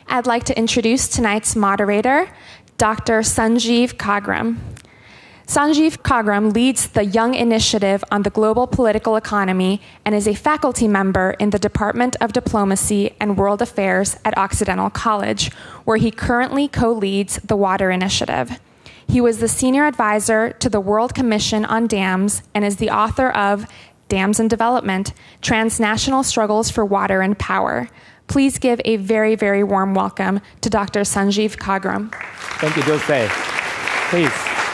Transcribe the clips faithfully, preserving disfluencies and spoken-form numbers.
I'd like to introduce tonight's moderator, Doctor Sanjeev Kagram. Sanjeev Kagram leads the Young Initiative on the Global Political Economy and is a faculty member in the Department of Diplomacy and World Affairs at Occidental College, where he currently co-leads the Water Initiative. He was the senior advisor to the World Commission on Dams and is the author of Dams and Development, Transnational Struggles for Water and Power. Please give a very, very warm welcome to Doctor Sanjeev Kagram. Thank you, Dulce. Please.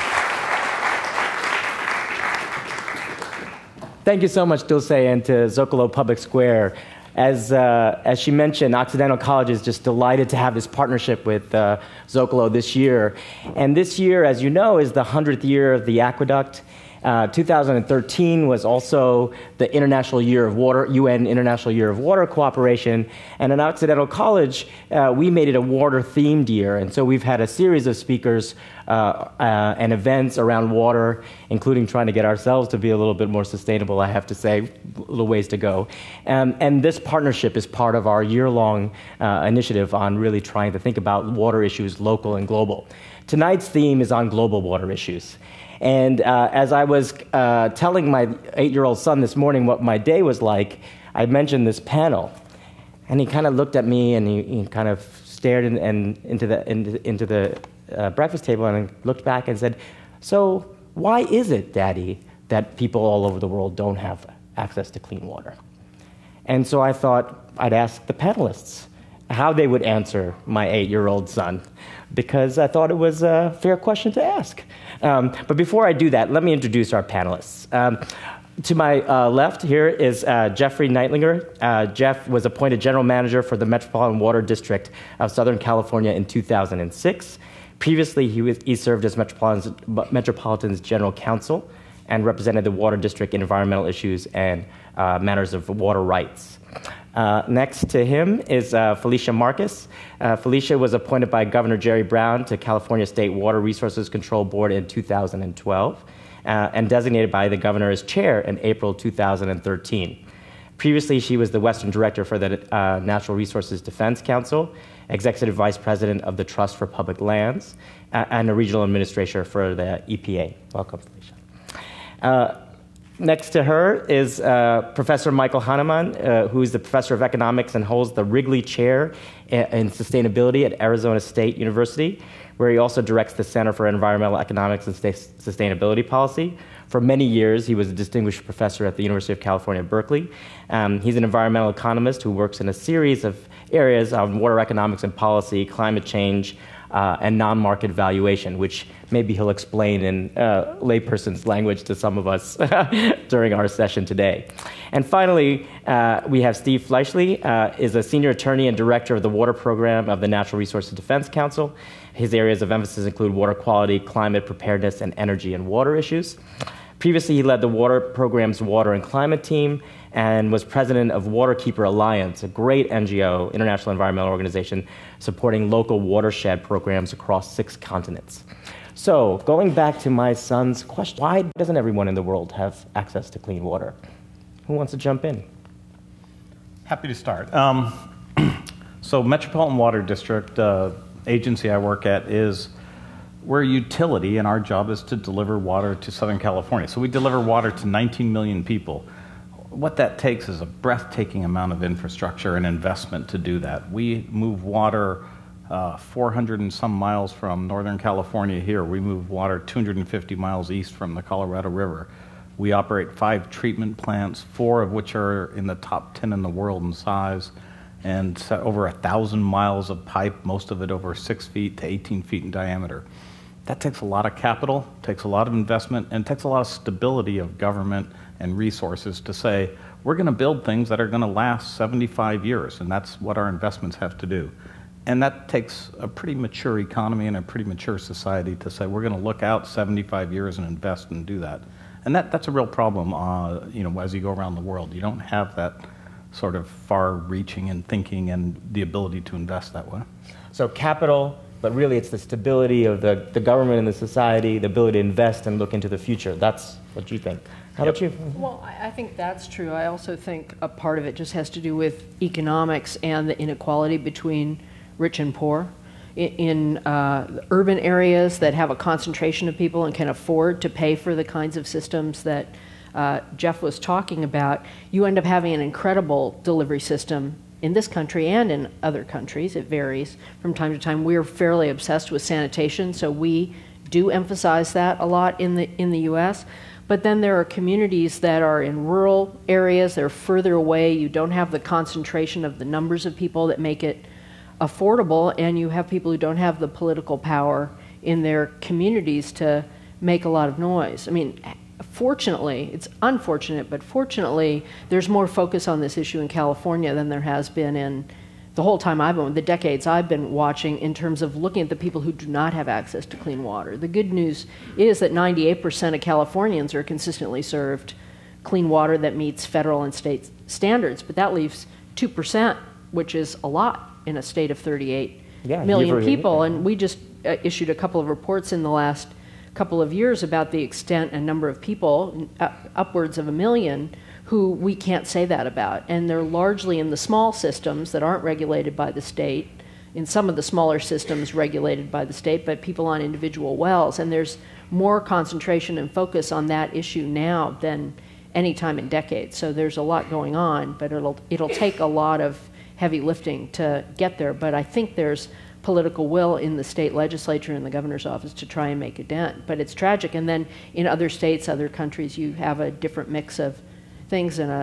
Thank you so much, Dulce, and to Zocalo Public Square. As, uh, as she mentioned, Occidental College is just delighted to have this partnership with uh, Zocalo this year. And this year, as you know, is the hundredth year of the aqueduct. Uh, two thousand thirteen was also the International Year of Water, U N International Year of Water Cooperation. And at Occidental College, uh, we made it a water-themed year. And so we've had a series of speakers uh, uh, and events around water, including trying to get ourselves to be a little bit more sustainable, I have to say, a little ways to go. Um, and this partnership is part of our year-long uh, initiative on really trying to think about water issues, local and global. Tonight's theme is on global water issues. And uh, as I was uh, telling my eight-year-old son this morning what my day was like, I mentioned this panel. And he kind of looked at me and he, he kind of stared in, and into the, into, into the uh, breakfast table and looked back and said, "So why is it, Daddy, that people all over the world don't have access to clean water?" And so I thought I'd ask the panelists how they would answer my eight-year-old son, because I thought it was a fair question to ask. Um, but before I do that, let me introduce our panelists. Um, to my uh, left here is uh, Jeffrey Neitlinger. Uh, Jeff was appointed General Manager for the Metropolitan Water District of Southern California in two thousand six. Previously, he, was, he served as Metropolitan's, Metropolitan's General Counsel and represented the Water District in environmental issues and uh, matters of water rights. Uh, next to him is uh, Felicia Marcus. Uh, Felicia was appointed by Governor Jerry Brown to California State Water Resources Control Board in two thousand twelve uh, and designated by the governor as chair in April two thousand thirteen. Previously, she was the Western Director for the uh, Natural Resources Defense Council, Executive Vice President of the Trust for Public Lands, uh, and a Regional Administrator for the E P A. Welcome, Felicia. Uh, Next to her is uh, Professor Michael Hahnemann, uh, who is the Professor of Economics and holds the Wrigley Chair in Sustainability at Arizona State University, where he also directs the Center for Environmental Economics and Sustainability Policy. For many years, he was a distinguished professor at the University of California, Berkeley. Um, he's an environmental economist who works in a series of areas on water economics and policy, climate change, Uh, and non-market valuation, which maybe he'll explain in uh, layperson's language to some of us during our session today. And finally, uh, we have Steve Fleishley, uh, is a senior attorney and director of the water program of the Natural Resources Defense Council. His areas of emphasis include water quality, climate preparedness, and energy and water issues. Previously, he led the water program's water and climate team and was president of Waterkeeper Alliance, a great N G O, international environmental organization, supporting local watershed programs across six continents. So, going back to my son's question, why doesn't everyone in the world have access to clean water? Who wants to jump in? Happy to start. Um, so, Metropolitan Water District, uh, agency I work at, is we're a utility, and our job is to deliver water to Southern California. So we deliver water to nineteen million people. What that takes is a breathtaking amount of infrastructure and investment to do that. We move water uh, four hundred and some miles from Northern California here. We move water two hundred fifty miles east from the Colorado River. We operate five treatment plants, four of which are in the top ten in the world in size, and over a thousand miles of pipe, most of it over six feet to eighteen feet in diameter. That takes a lot of capital, takes a lot of investment, and takes a lot of stability of government and resources to say, we're going to build things that are going to last seventy-five years, and that's what our investments have to do. And that takes a pretty mature economy and a pretty mature society to say, we're going to look out seventy-five years and invest and do that. And that, that's a real problem, uh, you know, as you go around the world. You don't have that sort of far-reaching and thinking and the ability to invest that way. So capital, but really it's the stability of the, the government and the society, the ability to invest and look into the future. That's what you think. How about you? Well, I think that's true. I also think a part of it just has to do with economics and the inequality between rich and poor. In uh, urban areas that have a concentration of people and can afford to pay for the kinds of systems that uh, Jeff was talking about, you end up having an incredible delivery system in this country and in other countries. It varies from time to time. We're fairly obsessed with sanitation, so we do emphasize that a lot in the in the U S. But then there are communities that are in rural areas, they're further away, you don't have the concentration of the numbers of people that make it affordable, and you have people who don't have the political power in their communities to make a lot of noise. I mean, fortunately, it's unfortunate, but fortunately, there's more focus on this issue in California than there has been in the whole time I've been, the decades I've been watching, in terms of looking at the people who do not have access to clean water. The good news is that ninety-eight percent of Californians are consistently served clean water that meets federal and state standards, but that leaves two percent, which is a lot in a state of thirty-eight yeah, million people. And we just uh, issued a couple of reports in the last couple of years about the extent and number of people, uh, upwards of a million, who we can't say that about. And they're largely in the small systems that aren't regulated by the state, in some of the smaller systems regulated by the state, but people on individual wells. And there's more concentration and focus on that issue now than any time in decades. So there's a lot going on, but it'll, it'll take a lot of heavy lifting to get there, but I think there's political will in the state legislature and the governor's office to try and make a dent. But it's tragic, and then in other states, other countries, you have a different mix of things and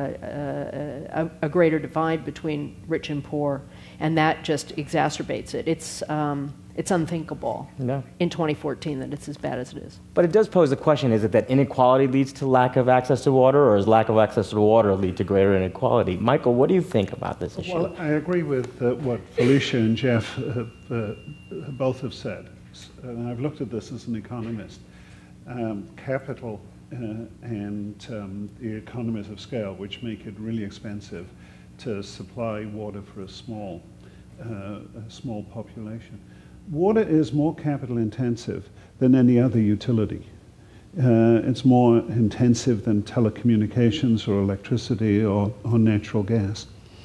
a, a, a, a greater divide between rich and poor, and that just exacerbates it. It's, um, it's unthinkable no. in twenty fourteen that it's as bad as it is. But it does pose the question, is it that inequality leads to lack of access to water, or does lack of access to water lead to greater inequality? Michael, what do you think about this issue? Well, I agree with uh, what Felicia and Jeff have, uh, both have said. And I've looked at this as an economist. Um, capital uh, and um, the economies of scale, which make it really expensive to supply water for a small, uh, a small population. Water is more capital intensive than any other utility. Uh, it's more intensive than telecommunications or electricity or, or natural gas.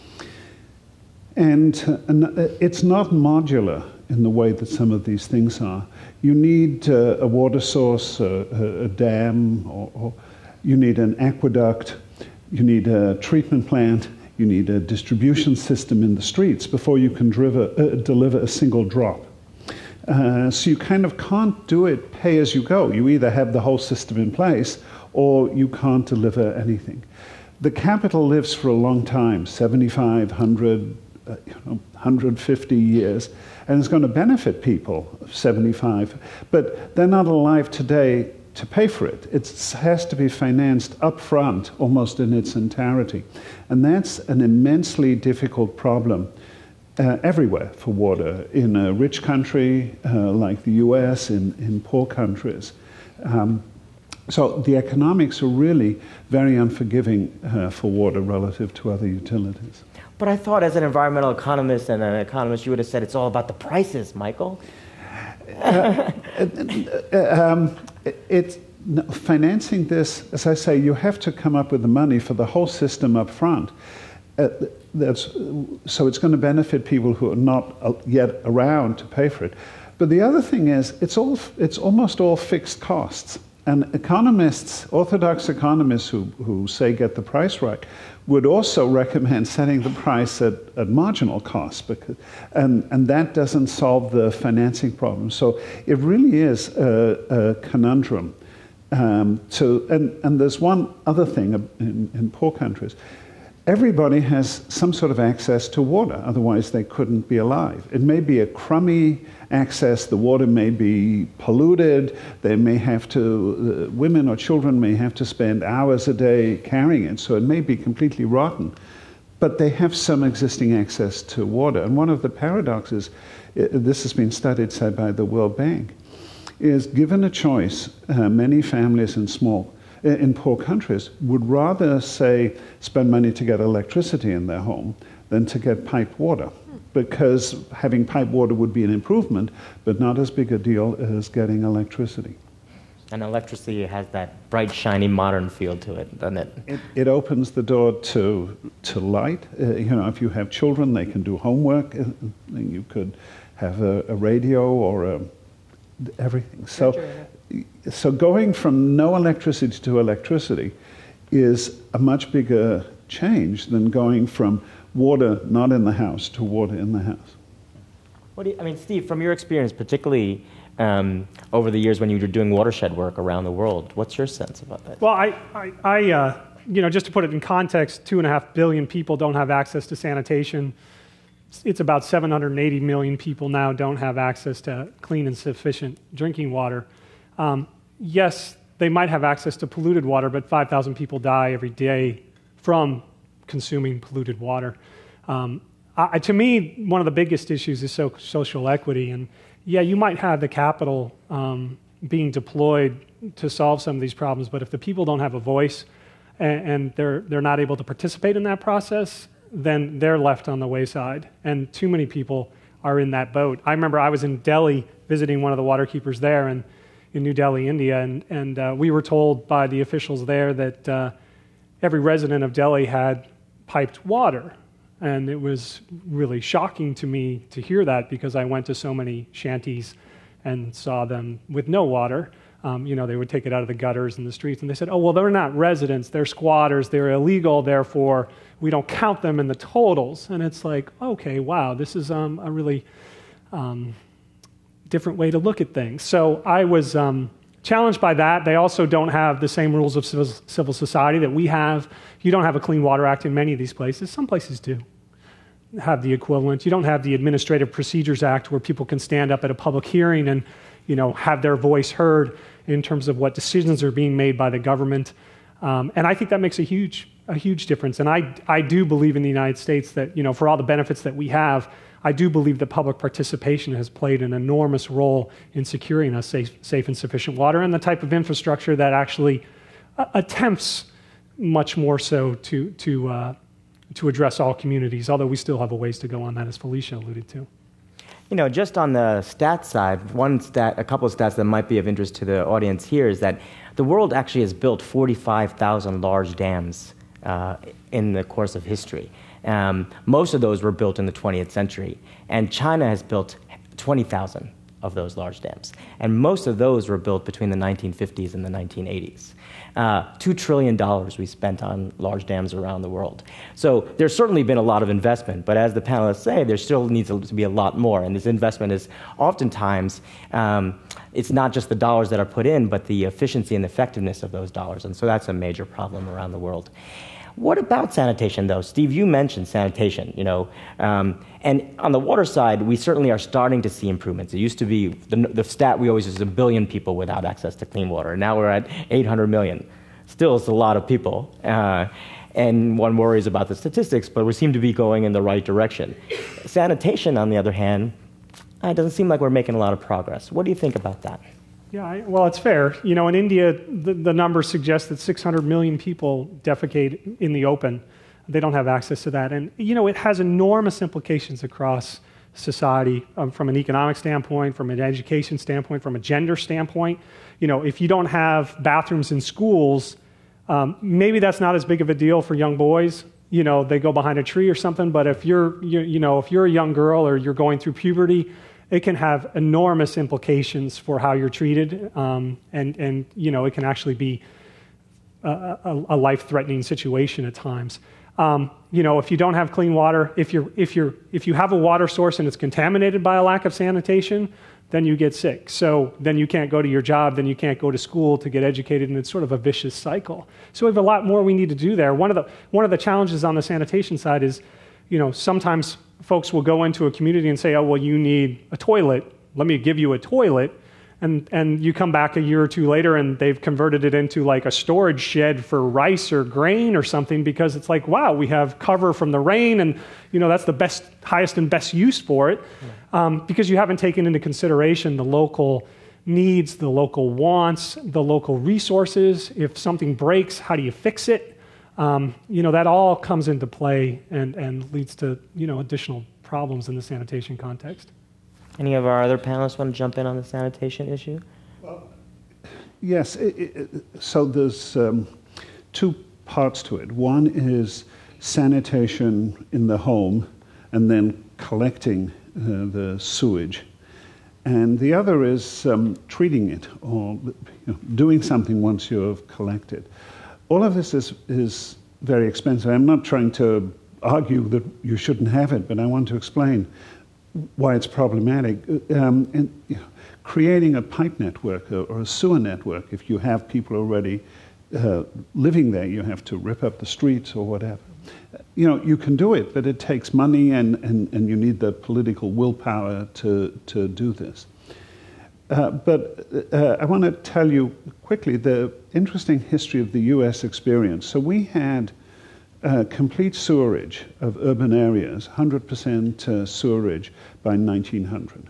And, uh, and it's not modular in the way that some of these things are. You need uh, a water source, a, a, a dam, or, or you need an aqueduct, you need a treatment plant, you need a distribution system in the streets before you can driver, uh, deliver a single drop. Uh, so you kind of can't do it pay as you go. You either have the whole system in place or you can't deliver anything. The capital lives for a long time, seventy-five, one hundred, uh, you know, one hundred fifty years, and it's going to benefit people of seventy-five, but they're not alive today to pay for it. It has to be financed up front, almost in its entirety. And that's an immensely difficult problem Uh, everywhere for water, in a rich country uh, like the U S, in, in poor countries. Um, so the economics are really very unforgiving uh, for water relative to other utilities. But I thought as an environmental economist and an economist, you would have said it's all about the prices, Michael. uh, um, it, it's, no, financing this, as I say, you have to come up with the money for the whole system up front. Uh, that's, so it's going to benefit people who are not uh, yet around to pay for it. But the other thing is, it's, all, it's almost all fixed costs. And economists, orthodox economists who, who say get the price right, would also recommend setting the price at, at marginal cost, because, and, and that doesn't solve the financing problem. So it really is a, a conundrum. Um, to, and, and there's one other thing in, in poor countries. Everybody has some sort of access to water, otherwise they couldn't be alive. It may be a crummy access, the water may be polluted, they may have to, uh, women or children may have to spend hours a day carrying it, so it may be completely rotten. But they have some existing access to water. And one of the paradoxes, uh, this has been studied, say, by the World Bank, is given a choice, uh, many families in small in poor countries would rather, say, spend money to get electricity in their home than to get piped water, because having piped water would be an improvement, but not as big a deal as getting electricity. And electricity has that bright, shiny, modern feel to it, doesn't it? It, it opens the door to to light. Uh, you know, if you have children, they can do homework. Uh, you could have a, a radio or a, everything. So, so going from no electricity to electricity is a much bigger change than going from water not in the house to water in the house. What do you, I mean, Steve, from your experience, particularly um, over the years when you were doing watershed work around the world, what's your sense about that? Well, I, I, I uh, you know, just to put it in context, two and a half billion people don't have access to sanitation. It's about seven hundred eighty million people now don't have access to clean and sufficient drinking water. Um, yes, they might have access to polluted water, but five thousand people die every day from consuming polluted water. Um, I, to me, one of the biggest issues is so, social equity. And yeah, you might have the capital um, being deployed to solve some of these problems, but if the people don't have a voice and, and they're they're not able to participate in that process, then they're left on the wayside. And too many people are in that boat. I remember I was in Delhi visiting one of the water keepers there and in New Delhi, India, and, and uh, we were told by the officials there that uh, every resident of Delhi had piped water. And it was really shocking to me to hear that because I went to so many shanties and saw them with no water. Um, you know, they would take it out of the gutters and the streets, and they said, oh, well, they're not residents, they're squatters, they're illegal, therefore we don't count them in the totals. And it's like, okay, wow, this is um, a really um, different way to look at things. So I was um, challenged by that. They also don't have the same rules of civil, civil society that we have. You don't have a Clean Water Act in many of these places. Some places do have the equivalent. You don't have the Administrative Procedures Act where people can stand up at a public hearing and, you know, have their voice heard in terms of what decisions are being made by the government. Um, and I think that makes a huge, a huge difference. And I, I do believe in the United States that, you know, for all the benefits that we have, I do believe that public participation has played an enormous role in securing us safe, safe and sufficient water and the type of infrastructure that actually uh, attempts much more so to, to, uh, to address all communities, although we still have a ways to go on that, as Felicia alluded to. You know, just on the stats side, one stat, a couple of stats that might be of interest to the audience here is that the world actually has built forty-five thousand large dams uh, in the course of history. Um, most of those were built in the twentieth century, and China has built twenty thousand of those large dams. And most of those were built between the nineteen fifties and the nineteen eighties. Uh, Two trillion dollars we spent on large dams around the world. So there's certainly been a lot of investment, but as the panelists say, there still needs to be a lot more. And this investment is oftentimes, um, it's not just the dollars that are put in, but the efficiency and effectiveness of those dollars. And so that's a major problem around the world. What about sanitation, though? Steve, you mentioned sanitation, you know, um, and on the water side, we certainly are starting to see improvements. It used to be, the, the stat we always use is a billion people without access to clean water. Now we're at eight hundred million. Still, it's a lot of people, uh, and one worries about the statistics, but we seem to be going in the right direction. Sanitation, on the other hand, it doesn't seem like we're making a lot of progress. What do you think about that? Yeah, I, well, it's fair. You know, in India, the, the numbers suggest that six hundred million people defecate in the open. They don't have access to that. And, you know, it has enormous implications across society um, from an economic standpoint, from an education standpoint, from a gender standpoint. You know, if you don't have bathrooms in schools, um, maybe that's not as big of a deal for young boys. You know, they go behind a tree or something. But if you're, you, you know, if you're a young girl or you're going through puberty, it can have enormous implications for how you're treated, um, and, and you know, it can actually be a, a, a life-threatening situation at times. Um, you know, if you don't have clean water, if you're, if you're, if you have a water source and it's contaminated by a lack of sanitation, then you get sick. So then you can't go to your job, then you can't go to school to get educated, and it's sort of a vicious cycle. So we have a lot more we need to do there. One of the one of the challenges on the sanitation side is, you know, sometimes folks will go into a community and say, oh, well, you need a toilet. Let me give you a toilet. And and you come back a year or two later and they've converted it into like a storage shed for rice or grain or something, because it's like, wow, we have cover from the rain, and, you know, that's the best, highest and best use for it. Yeah. Um, because you haven't taken into consideration the local needs, the local wants, the local resources. If something breaks, how do you fix it? Um, you know, that all comes into play and, and leads to, you know, additional problems in the sanitation context. Any of our other panelists want to jump in on the sanitation issue? Well, Yes, it, it, so there's um, two parts to it. One is sanitation in the home and then collecting uh, the sewage. And the other is um, treating it or you know, doing something once you have collected. All of this is, is very expensive. I'm not trying to argue that you shouldn't have it, but I want to explain why it's problematic. Um, and, you know, creating a pipe network or, or a sewer network, if you have people already uh, living there, you have to rip up the streets or whatever. You know, you can do it, but it takes money and, and, and you need the political willpower to, to do this. Uh, but uh, I want to tell you quickly the interesting history of the U S experience. So we had uh, complete sewerage of urban areas, one hundred percent uh, sewerage by nineteen hundred.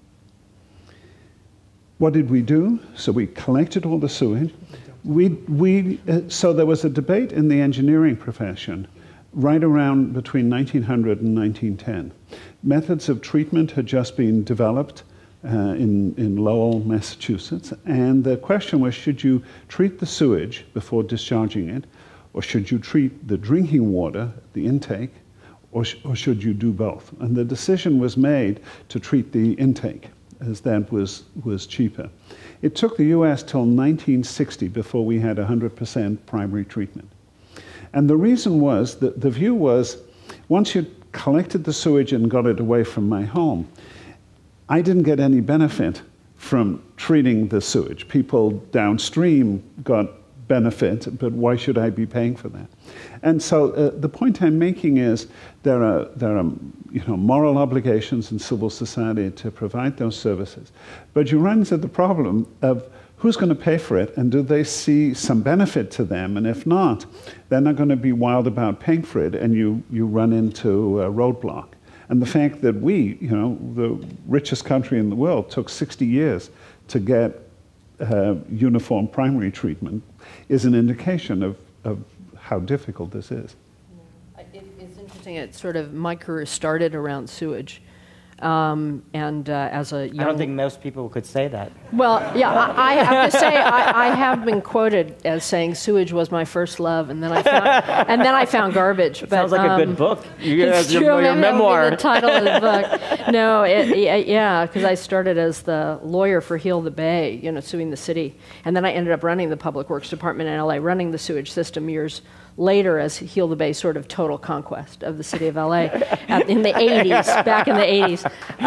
What did we do? So we collected all the sewage. We, we, uh, so there was a debate in the engineering profession right around between nineteen hundred and nineteen ten. Methods of treatment had just been developed uh, in, in Lowell, Massachusetts, and the question was, should you treat the sewage before discharging it, or should you treat the drinking water, the intake, or, sh or should you do both? And the decision was made to treat the intake, as that was, was cheaper. It took the U S till nineteen sixty before we had one hundred percent primary treatment. And the reason was that the view was, once you collected the sewage and got it away from my home, I didn't get any benefit from treating the sewage. People downstream got benefit, but why should I be paying for that? And so uh, the point I'm making is there are, there are you know, moral obligations in civil society to provide those services. But you run into the problem of who's going to pay for it, and do they see some benefit to them? And if not, they're not going to be wild about paying for it, and you, you run into a roadblock. And the fact that we, you know, the richest country in the world, took sixty years to get uh, uniform primary treatment is an indication of, of how difficult this is. Yeah. It, it's interesting. It sort of, my career started around sewage. Um, and uh, as a young... I don't think most people could say that. Well, yeah, I, I have to say I, I have been quoted as saying sewage was my first love, and then I found, and then I found garbage. It but, sounds like um, a good book. You it's your, true. your Maybe memoir. That'll be the title of the book. No, it, yeah, because I started as the lawyer for Heal the Bay, you know, suing the city, and then I ended up running the Public Works Department in L A, running the sewage system years later as Heal the Bay, sort of total conquest of the city of L A in the eighties, back in the eighties.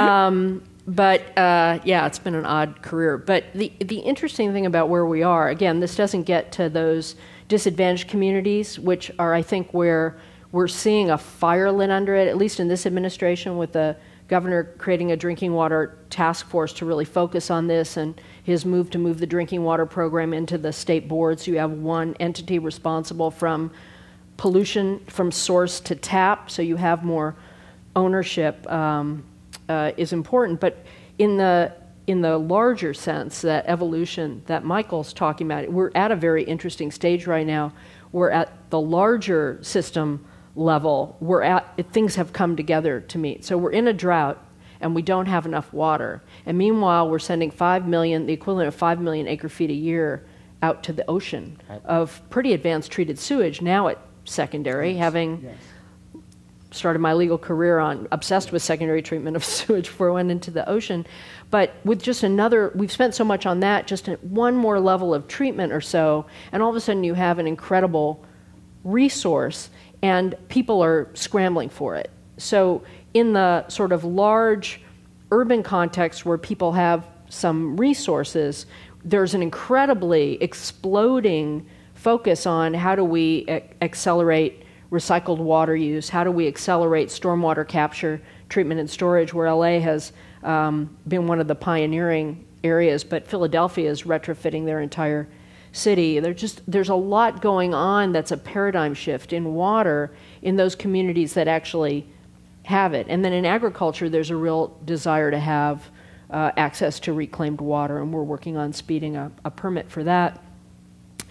Um, but uh, yeah, it's been an odd career. But the the interesting thing about where we are, again, this doesn't get to those disadvantaged communities, which are, I think, where we're seeing a fire lit under it, at least in this administration, with the governor creating a drinking water task force to really focus on this, and his move to move the drinking water program into the state board, so you have one entity responsible from pollution from source to tap, so you have more ownership, um, uh, is important. But in the in the larger sense, that evolution that Michael's talking about, we're at a very interesting stage right now. We're at the larger system level. We're at things have come together to meet. So we're in a drought, and we don't have enough water. And meanwhile, we're sending five million, the equivalent of five million acre feet a year, out to the ocean right. of pretty advanced treated sewage. Now at secondary, yes. having yes. started my legal career on obsessed with secondary treatment of sewage before I went into the ocean. But with just another, we've spent so much on that, just one more level of treatment or so, and all of a sudden you have an incredible resource, and people are scrambling for it. So in the sort of large urban context where people have some resources, there's an incredibly exploding focus on how do we a- accelerate recycled water use, how do we accelerate stormwater capture, treatment and storage, where L A has um, been one of the pioneering areas, but Philadelphia is retrofitting their entire city. There's just there's a lot going on that's a paradigm shift in water in those communities that actually have it. And then in agriculture, there's a real desire to have uh, access to reclaimed water, and we're working on speeding up a permit for that.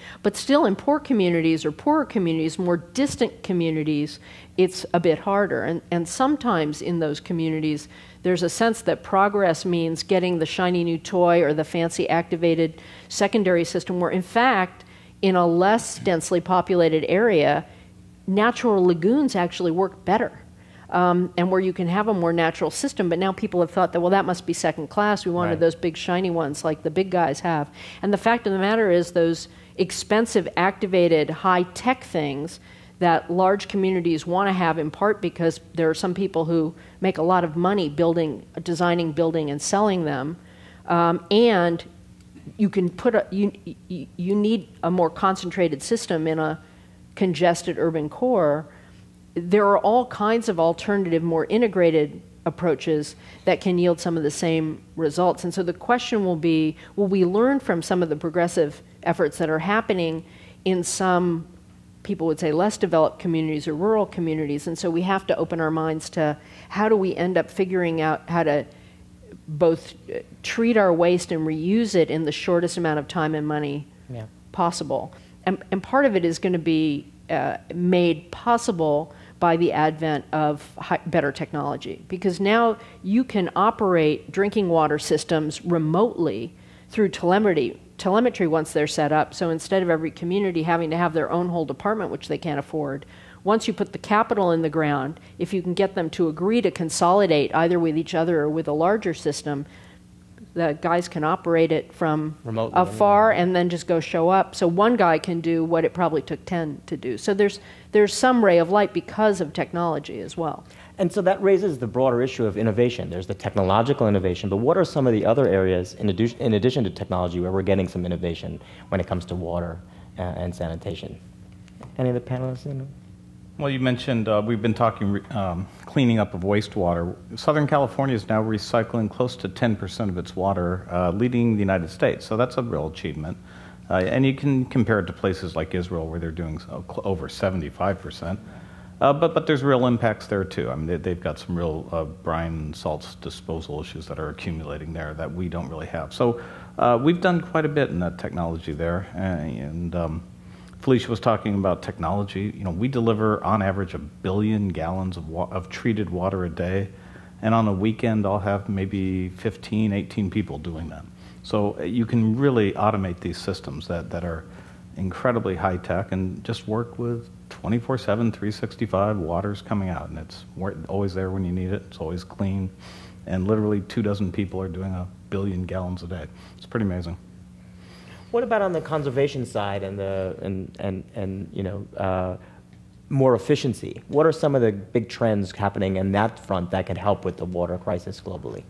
But still, in poor communities or poorer communities, more distant communities, it's a bit harder. And, and sometimes in those communities, there's a sense that progress means getting the shiny new toy or the fancy activated secondary system, where in fact, in a less densely populated area, natural lagoons actually work better. Um, and where you can have a more natural system, but now people have thought that, well, that must be second class. We wanted Right. those big shiny ones like the big guys have. And the fact of the matter is those expensive, activated, high-tech things that large communities want to have, in part because there are some people who make a lot of money building, designing, building, and selling them. Um, and you can put a, you, you, you need a more concentrated system in a congested urban core. There are all kinds of alternative, more integrated approaches that can yield some of the same results. And so the question will be, will we learn from some of the progressive efforts that are happening in some, people would say, less developed communities or rural communities? And so we have to open our minds to how do we end up figuring out how to both treat our waste and reuse it in the shortest amount of time and money Yeah. possible. And, and part of it is going to be uh, made possible by the advent of high, better technology. Because now you can operate drinking water systems remotely through telemetry, telemetry once they're set up. So instead of every community having to have their own whole department, which they can't afford, once you put the capital in the ground, if you can get them to agree to consolidate either with each other or with a larger system, the guys can operate it from Remotely, afar and then just go show up. So one guy can do what it probably took ten to do. So there's there's some ray of light because of technology as well. And so that raises the broader issue of innovation. There's the technological innovation, but what are some of the other areas, in addition, in addition to technology, where we're getting some innovation when it comes to water uh, and sanitation? Any of the panelists? You know? Well, you mentioned uh, we've been talking um, cleaning up of wastewater. Southern California is now recycling close to ten percent of its water, uh, leading the United States. So that's a real achievement. Uh, and you can compare it to places like Israel, where they're doing so, over seventy-five percent. Uh, but but there's real impacts there too. I mean, they, they've got some real uh, brine and salts disposal issues that are accumulating there that we don't really have. So uh, we've done quite a bit in that technology there. And um, Felicia was talking about technology. You know, we deliver on average a billion gallons of wa- of treated water a day, and on a weekend I'll have maybe fifteen, eighteen people doing that. So you can really automate these systems that, that are incredibly high tech and just work with twenty-four seven, three sixty-five water's coming out, and it's always there when you need it. It's always clean, and literally two dozen people are doing a billion gallons a day. It's pretty amazing. What about on the conservation side and the and and and you know uh, more efficiency? What are some of the big trends happening in that front that can help with the water crisis globally?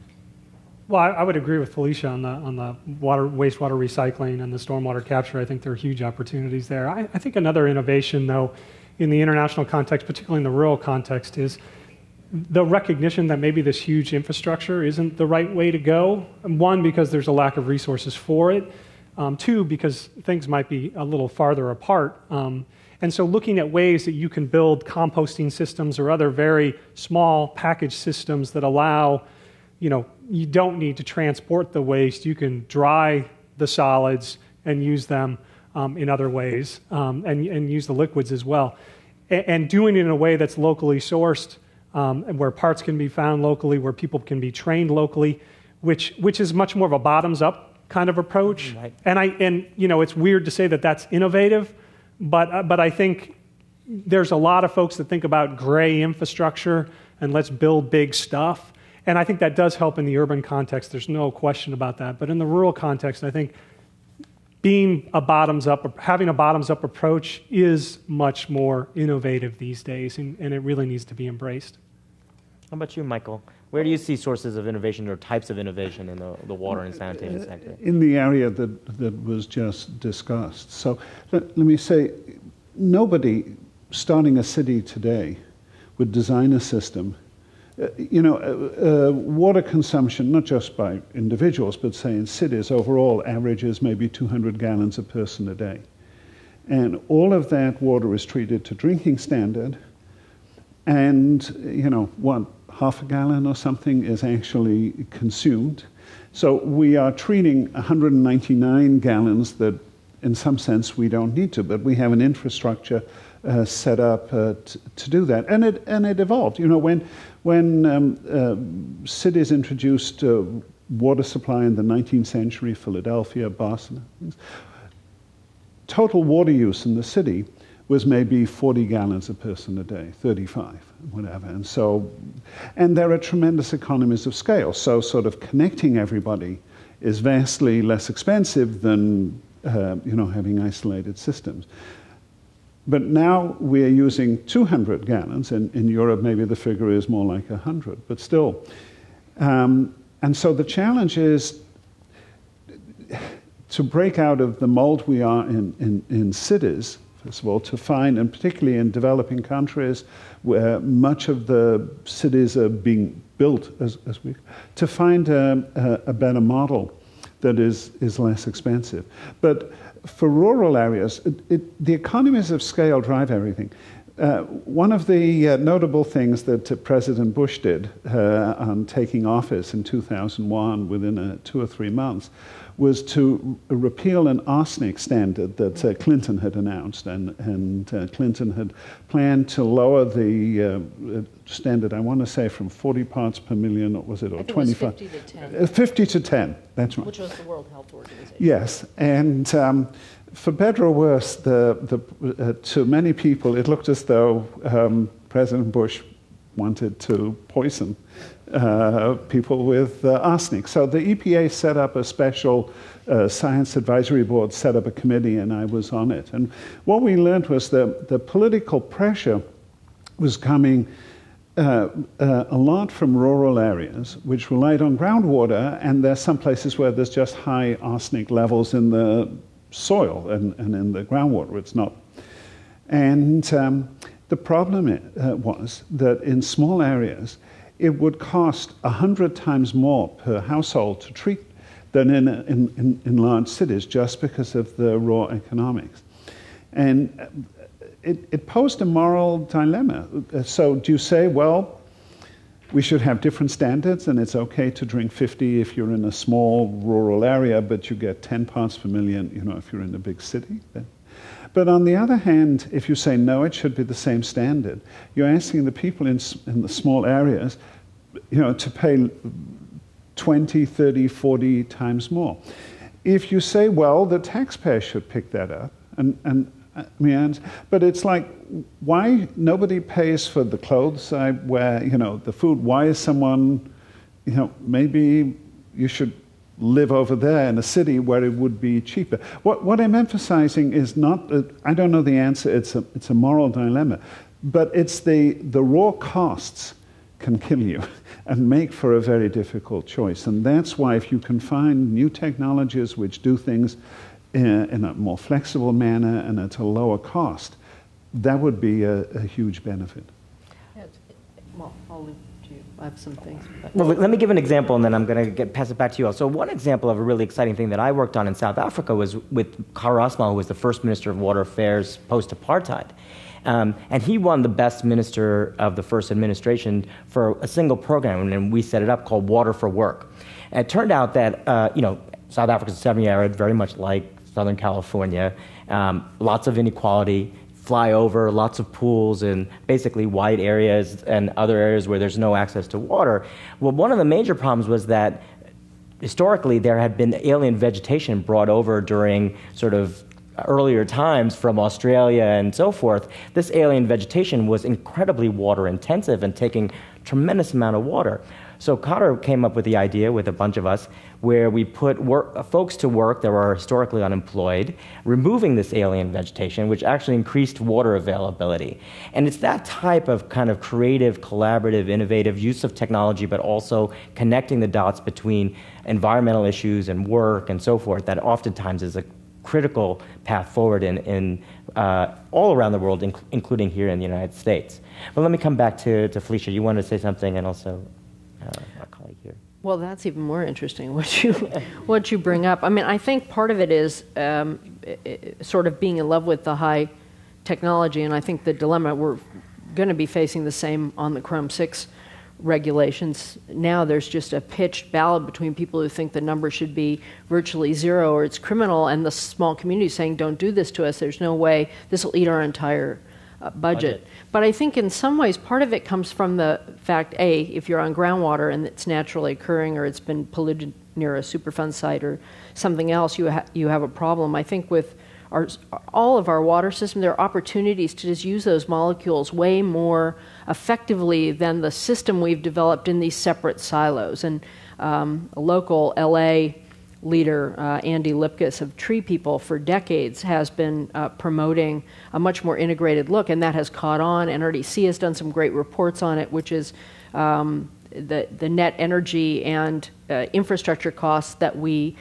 Well, I, I would agree with Felicia on the on the water wastewater recycling and the stormwater capture. I think there are huge opportunities there. I, I think another innovation, though, in the international context, particularly in the rural context, is the recognition that maybe this huge infrastructure isn't the right way to go. One, because there's a lack of resources for it. Um, two, because things might be a little farther apart. Um, and so looking at ways that you can build composting systems or other very small package systems that allow, you know, you don't need to transport the waste. You can dry the solids and use them um, in other ways, um, and, and use the liquids as well. And, and doing it in a way that's locally sourced, um, and where parts can be found locally, where people can be trained locally, which which is much more of a bottoms-up kind of approach. Right. And I and you know it's weird to say that that's innovative, but uh, but I think there's a lot of folks that think about gray infrastructure and let's build big stuff. And I think that does help in the urban context. There's no question about that. But in the rural context, I think being a bottoms-up, having a bottoms-up approach is much more innovative these days, and, and it really needs to be embraced. How about you, Michael? Where do you see sources of innovation or types of innovation in the, the water and sanitation sector? In the area that, that was just discussed. So let, let me say, nobody starting a city today would design a system. Uh, you know, uh, uh, water consumption, not just by individuals, but say in cities overall, averages maybe two hundred gallons a person a day. And all of that water is treated to drinking standard, and, you know, what, half a gallon or something is actually consumed. So we are treating one hundred ninety-nine gallons that in some sense, we don't need to, but we have an infrastructure uh, set up uh, t- to do that, and it and it evolved. You know, when when um, uh, cities introduced uh, water supply in the nineteenth century, Philadelphia, Boston, total water use in the city was maybe forty gallons a person a day, thirty-five, whatever. And so, and there are tremendous economies of scale. So sort of connecting everybody is vastly less expensive than, uh, you know, having isolated systems. But now we're using two hundred gallons, and in Europe maybe the figure is more like one hundred, but still. Um, and so the challenge is to break out of the mold we are in, in, in cities, first of all, to find, and particularly in developing countries where much of the cities are being built, as, as we, to find a, a, a better model that is, is less expensive. But for rural areas, it, it, the economies of scale drive everything. Uh, one of the uh, notable things that uh, President Bush did uh, on taking office in two thousand one, within uh, two or three months, was to repeal an arsenic standard that uh, Clinton had announced, and, and uh, Clinton had planned to lower the uh, standard, I want to say, from forty parts per million, or was it, or twenty-five? It was fifty to ten. Uh, fifty to ten, that's right. Which was the World Health Organization. Yes, and um, for better or worse, the, the, uh, to many people, it looked as though um, President Bush wanted to poison uh, people with uh, arsenic. So the E P A set up a special uh, science advisory board, set up a committee, and I was on it. And what we learned was that the political pressure was coming uh, uh, a lot from rural areas, which relied on groundwater, and there's some places where there's just high arsenic levels in the soil and, and in the groundwater. It's not. And um, the problem uh, was that in small areas, it would cost one hundred times more per household to treat than in, in, in, in large cities, just because of the raw economics. And it, it posed a moral dilemma. So do you say, well, we should have different standards, and it's okay to drink fifty if you're in a small rural area, but you get ten parts per million, you know, if you're in a big city? But on the other hand, if you say, no, it should be the same standard, you're asking the people in, in the small areas, you know, to pay twenty, thirty, forty times more. If you say, well, the taxpayer should pick that up, and, and I mean, but it's like, why nobody pays for the clothes I wear, you know, the food? Why is someone, you know, maybe you should live over there in a city where it would be cheaper. What, what I'm emphasizing is not, a, I don't know the answer, it's a, it's a moral dilemma, but it's the, the raw costs can kill you and make for a very difficult choice. And that's why if you can find new technologies which do things in, in a more flexible manner and at a lower cost, that would be a, a huge benefit. Well, I'll leave it to you. I have some things. But. Well, let me give an example, and then I'm going to pass it back to you all. So one example of a really exciting thing that I worked on in South Africa was with Kara Asmal, who was the first Minister of Water Affairs post-apartheid. Um, and he won the best minister of the first administration for a single program, and we set it up called Water for Work. And it turned out that, uh, you know, South Africa's semi-arid, very much like Southern California, um, lots of inequality, flyover, lots of pools, and basically wide areas and other areas where there's no access to water. Well, one of the major problems was that historically there had been alien vegetation brought over during sort of earlier times from Australia and so forth. This alien vegetation was incredibly water intensive and taking tremendous amount of water. So Cotter came up with the idea with a bunch of us where we put work, folks to work that were historically unemployed, removing this alien vegetation, which actually increased water availability. And it's that type of kind of creative, collaborative, innovative use of technology, but also connecting the dots between environmental issues and work and so forth that oftentimes is a critical path forward in, in uh, all around the world, inc- including here in the United States. But let me come back to, to Felicia. You wanted to say something, and also uh, our colleague here. Well, that's even more interesting, what you, what you bring up. I mean, I think part of it is um, it, it, sort of being in love with the high technology, and I think the dilemma, we're going to be facing the same on the Chrome six regulations. Now there's just a pitched battle between people who think the number should be virtually zero or it's criminal, and the small community saying, don't do this to us. There's no way. This will eat our entire uh, budget. budget. But I think in some ways part of it comes from the fact, A, if you're on groundwater and it's naturally occurring or it's been polluted near a Superfund site or something else, you, ha you have a problem. I think with Our, all of our water system, there are opportunities to just use those molecules way more effectively than the system we've developed in these separate silos. And um, a local L A leader, uh, Andy Lipkus of Tree People, for decades has been uh, promoting a much more integrated look, and that has caught on. N R D C has done some great reports on it, which is um, the, the net energy and uh, infrastructure costs that we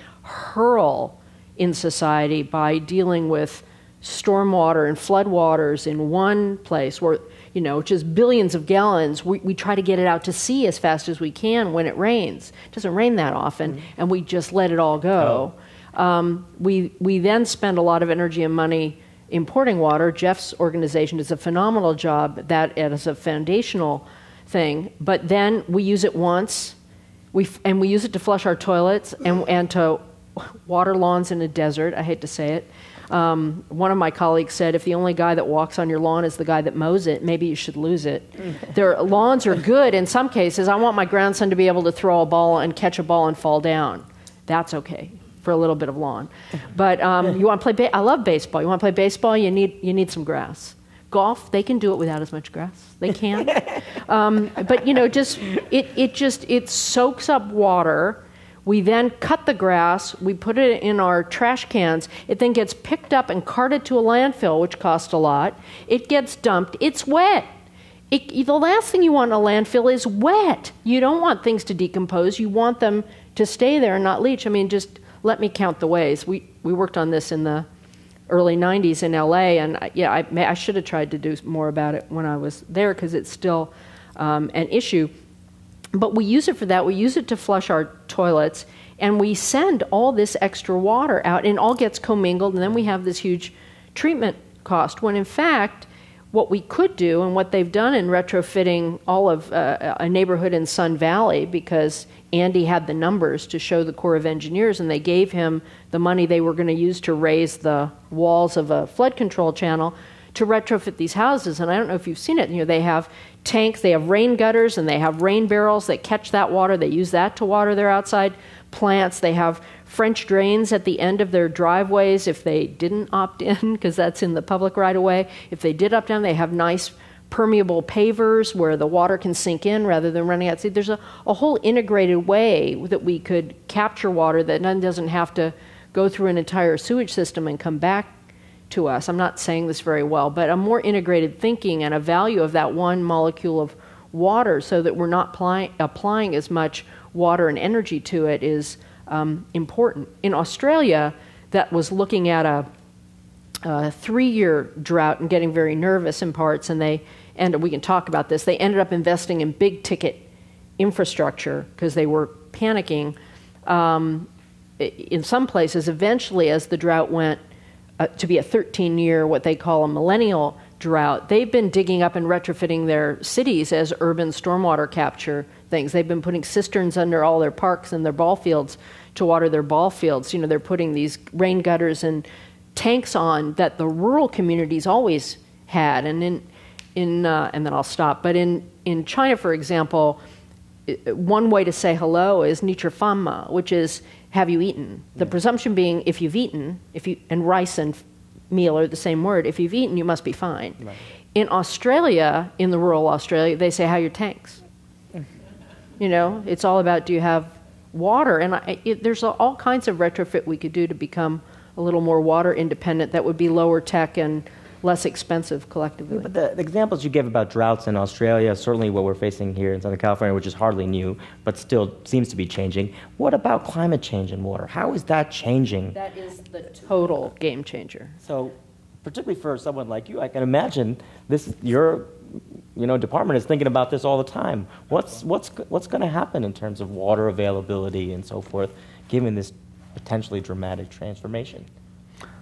hurl in society by dealing with stormwater and floodwaters in one place where, you know, just billions of gallons, we, we try to get it out to sea as fast as we can when it rains. It doesn't rain that often, mm-hmm. and we just let it all go. Oh. Um, we, we then spend a lot of energy and money importing water. Jeff's organization does a phenomenal job. That is a foundational thing. But then we use it once, we, and we use it to flush our toilets and, and to water lawns in a desert. I hate to say it. Um, one of my colleagues said, if the only guy that walks on your lawn is the guy that mows it, maybe you should lose it. Their lawns are good in some cases. I want my grandson to be able to throw a ball and catch a ball and fall down. That's okay for a little bit of lawn. But um, you want to play, ba I love baseball. You want to play baseball, you need, you need some grass. Golf, they can do it without as much grass. They can. um, but, you know, just, it, it just, it soaks up water. We then cut the grass, we put it in our trash cans, it then gets picked up and carted to a landfill, which costs a lot. It gets dumped, it's wet. It, the last thing you want in a landfill is wet. You don't want things to decompose, you want them to stay there and not leach. I mean, just let me count the ways. We, we worked on this in the early nineties in L A, and I, yeah, I, I should have tried to do more about it when I was there because it's still um, an issue. But we use it for that. We use it to flush our toilets, and we send all this extra water out, and it all gets commingled, and then we have this huge treatment cost, when in fact, what we could do, and what they've done in retrofitting all of uh, a neighborhood in Sun Valley, because Andy had the numbers to show the Corps of Engineers, and they gave him the money they were going to use to raise the walls of a flood control channel, to retrofit these houses. And I don't know if you've seen it. You know, they have tanks, they have rain gutters, and they have rain barrels that catch that water. They use that to water their outside plants. They have French drains at the end of their driveways if they didn't opt in, because that's in the public right of way. If they did opt in, they have nice permeable pavers where the water can sink in rather than running out. See, there's a, a whole integrated way that we could capture water that none doesn't have to go through an entire sewage system and come back to us. I'm not saying this very well, but a more integrated thinking and a value of that one molecule of water so that we're not apply, applying as much water and energy to it is um, important. In Australia, that was looking at a, a three-year drought and getting very nervous in parts, and they, and we can talk about this, they ended up investing in big-ticket infrastructure because they were panicking. Um, in some places, eventually, as the drought went Uh, to be a thirteen-year, what they call a millennial drought, they've been digging up and retrofitting their cities as urban stormwater capture things. They've been putting cisterns under all their parks and their ball fields to water their ball fields. You know, they're putting these rain gutters and tanks on that the rural communities always had. And in, in uh, and then I'll stop. But in, in China, for example, one way to say hello is "Ni zhi fan ma," which is "Have you eaten?" The yeah. presumption being, if you've eaten, if you and rice and meal are the same word. If you've eaten, you must be fine. Right. In Australia, in the rural Australia, they say, "How are your tanks?" You know, it's all about, do you have water? And I, it, there's all kinds of retrofit we could do to become a little more water independent. That would be lower tech and less expensive collectively. Yeah, but the, the examples you give about droughts in Australia, certainly what we're facing here in Southern California, which is hardly new, but still seems to be changing. What about climate change in water? How is that changing? That is the total game changer. So, particularly for someone like you, I can imagine this. Your, you know, department is thinking about this all the time. What's what's what's going to happen in terms of water availability and so forth, given this potentially dramatic transformation?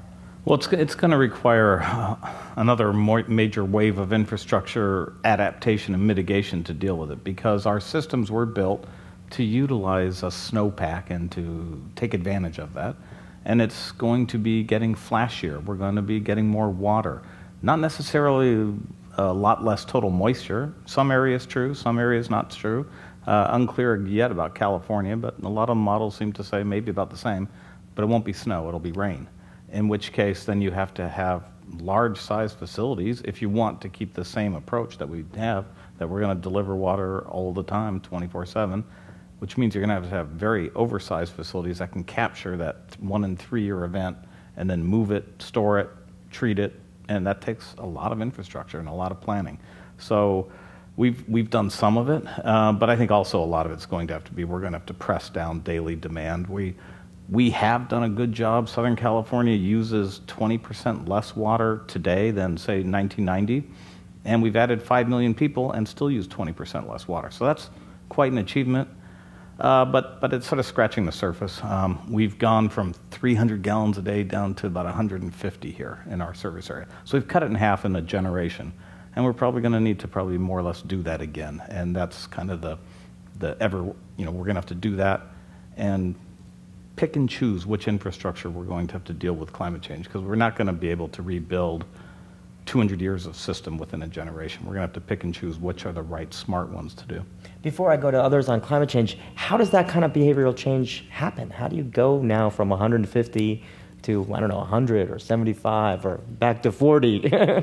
Well, it's, it's going to require uh, another more major wave of infrastructure adaptation and mitigation to deal with it, because our systems were built to utilize a snowpack and to take advantage of that. And it's going to be getting flashier. We're going to be getting more water. Not necessarily a lot less total moisture. Some areas true, some areas not true. Uh, unclear yet about California, but a lot of models seem to say maybe about the same, but it won't be snow, it'll be rain. In which case, then you have to have large-sized facilities if you want to keep the same approach that we have, that we're going to deliver water all the time, twenty-four seven, which means you're going to have to have very oversized facilities that can capture that one in three-year event and then move it, store it, treat it, and that takes a lot of infrastructure and a lot of planning. So we've we've done some of it, uh, but I think also a lot of it's going to have to be, we're going to have to press down daily demand. We We have done a good job. Southern California uses twenty percent less water today than, say, nineteen ninety, and we've added five million people and still use twenty percent less water. So that's quite an achievement, uh, but, but it's sort of scratching the surface. Um, we've gone from three hundred gallons a day down to about one hundred fifty here in our service area. So we've cut it in half in a generation, and we're probably going to need to probably more or less do that again, and that's kind of the, the ever, you know, we're going to have to do that and pick and choose which infrastructure we're going to have to deal with climate change, because we're not going to be able to rebuild two hundred years of system within a generation. We're going to have to pick and choose which are the right smart ones to do. Before I go to others on climate change, how does that kind of behavioral change happen? How do you go now from one hundred fifty to, I don't know, one hundred or seventy-five or back to forty?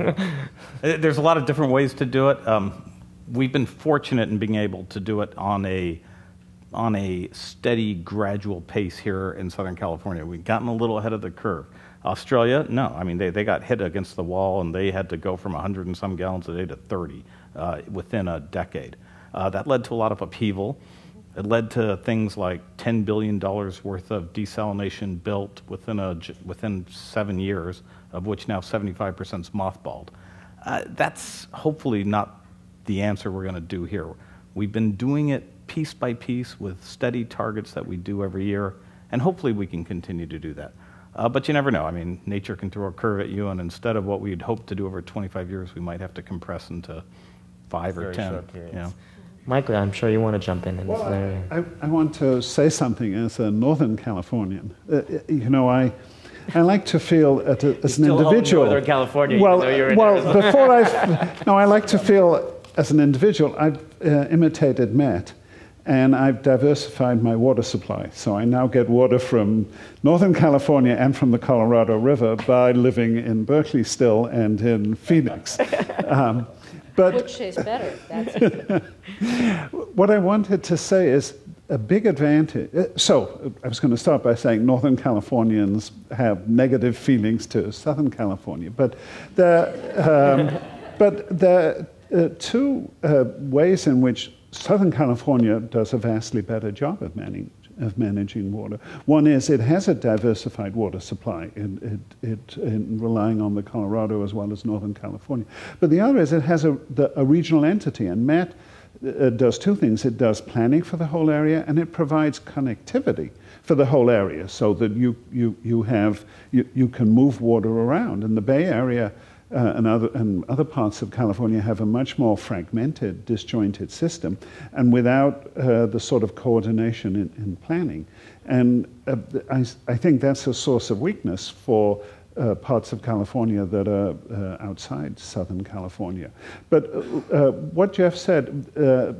There's a lot of different ways to do it. Um, we've been fortunate in being able to do it on a on a steady, gradual pace here in Southern California. We've gotten a little ahead of the curve. Australia, no. I mean, they, they got hit against the wall, and they had to go from one hundred and some gallons a day to thirty uh, within a decade. Uh, that led to a lot of upheaval. It led to things like ten billion dollars worth of desalination built within a, within seven years, of which now seventy-five percent is mothballed. Uh, that's hopefully not the answer we're going to do here. We've been doing it piece by piece with steady targets that we do every year, and hopefully we can continue to do that. Uh, but you never know. I mean, nature can throw a curve at you, and instead of what we'd hoped to do over twenty-five years, we might have to compress into five or ten. You know. Michael, I'm sure you want to jump in in well, this area. I, I want to say something as a Northern Californian. Uh, you know, I I like to feel at a, as an still individual. Own Northern California, well, even though you're in well, Arizona. before I no, I like to feel as an individual. I've uh, imitated Matt. And I've diversified my water supply. So I now get water from Northern California and from the Colorado River by living in Berkeley still and in Phoenix. Um, but which is better? That's what I wanted to say is a big advantage. So I was going to start by saying Northern Californians have negative feelings to Southern California. But the, um, but the uh, two uh, ways in which Southern California does a vastly better job of, managing of managing water. One is it has a diversified water supply, in, it, it, in relying on the Colorado as well as Northern California. But the other is it has a, the, a regional entity, and Matt uh, does two things. It does planning for the whole area, and it provides connectivity for the whole area, so that you, you, you, have, you, you can move water around. In the Bay Area, Uh, and, other, and other parts of California have a much more fragmented, disjointed system, and without uh, the sort of coordination in, in planning. And uh, I, I think that's a source of weakness for uh, parts of California that are uh, outside Southern California. But uh, uh, what Jeff said, uh,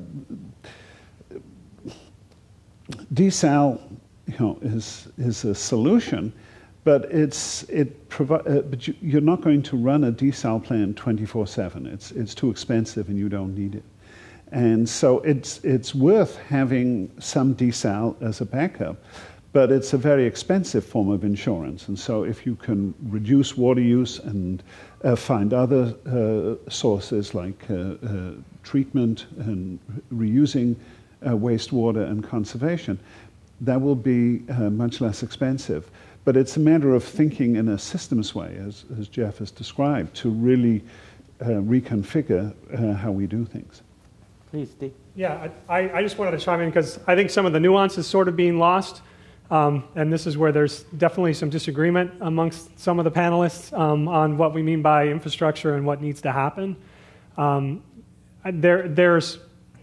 desal, you know, is, is a solution. But it's it provi- uh, but you, you're not going to run a desal plant twenty-four seven. It's it's too expensive, and you don't need it. And so it's it's worth having some desal as a backup, but it's a very expensive form of insurance. And so if you can reduce water use and uh, find other uh, sources like uh, uh, treatment and reusing uh, wastewater and conservation, that will be uh, much less expensive. But it's a matter of thinking in a systems way, as, as Jeff has described, to really uh, reconfigure uh, how we do things. Please, Steve. Yeah, I, I just wanted to chime in because I think some of the nuance is sort of being lost. Um, and this is where there's definitely some disagreement amongst some of the panelists um, on what we mean by infrastructure and what needs to happen. Um, there, there's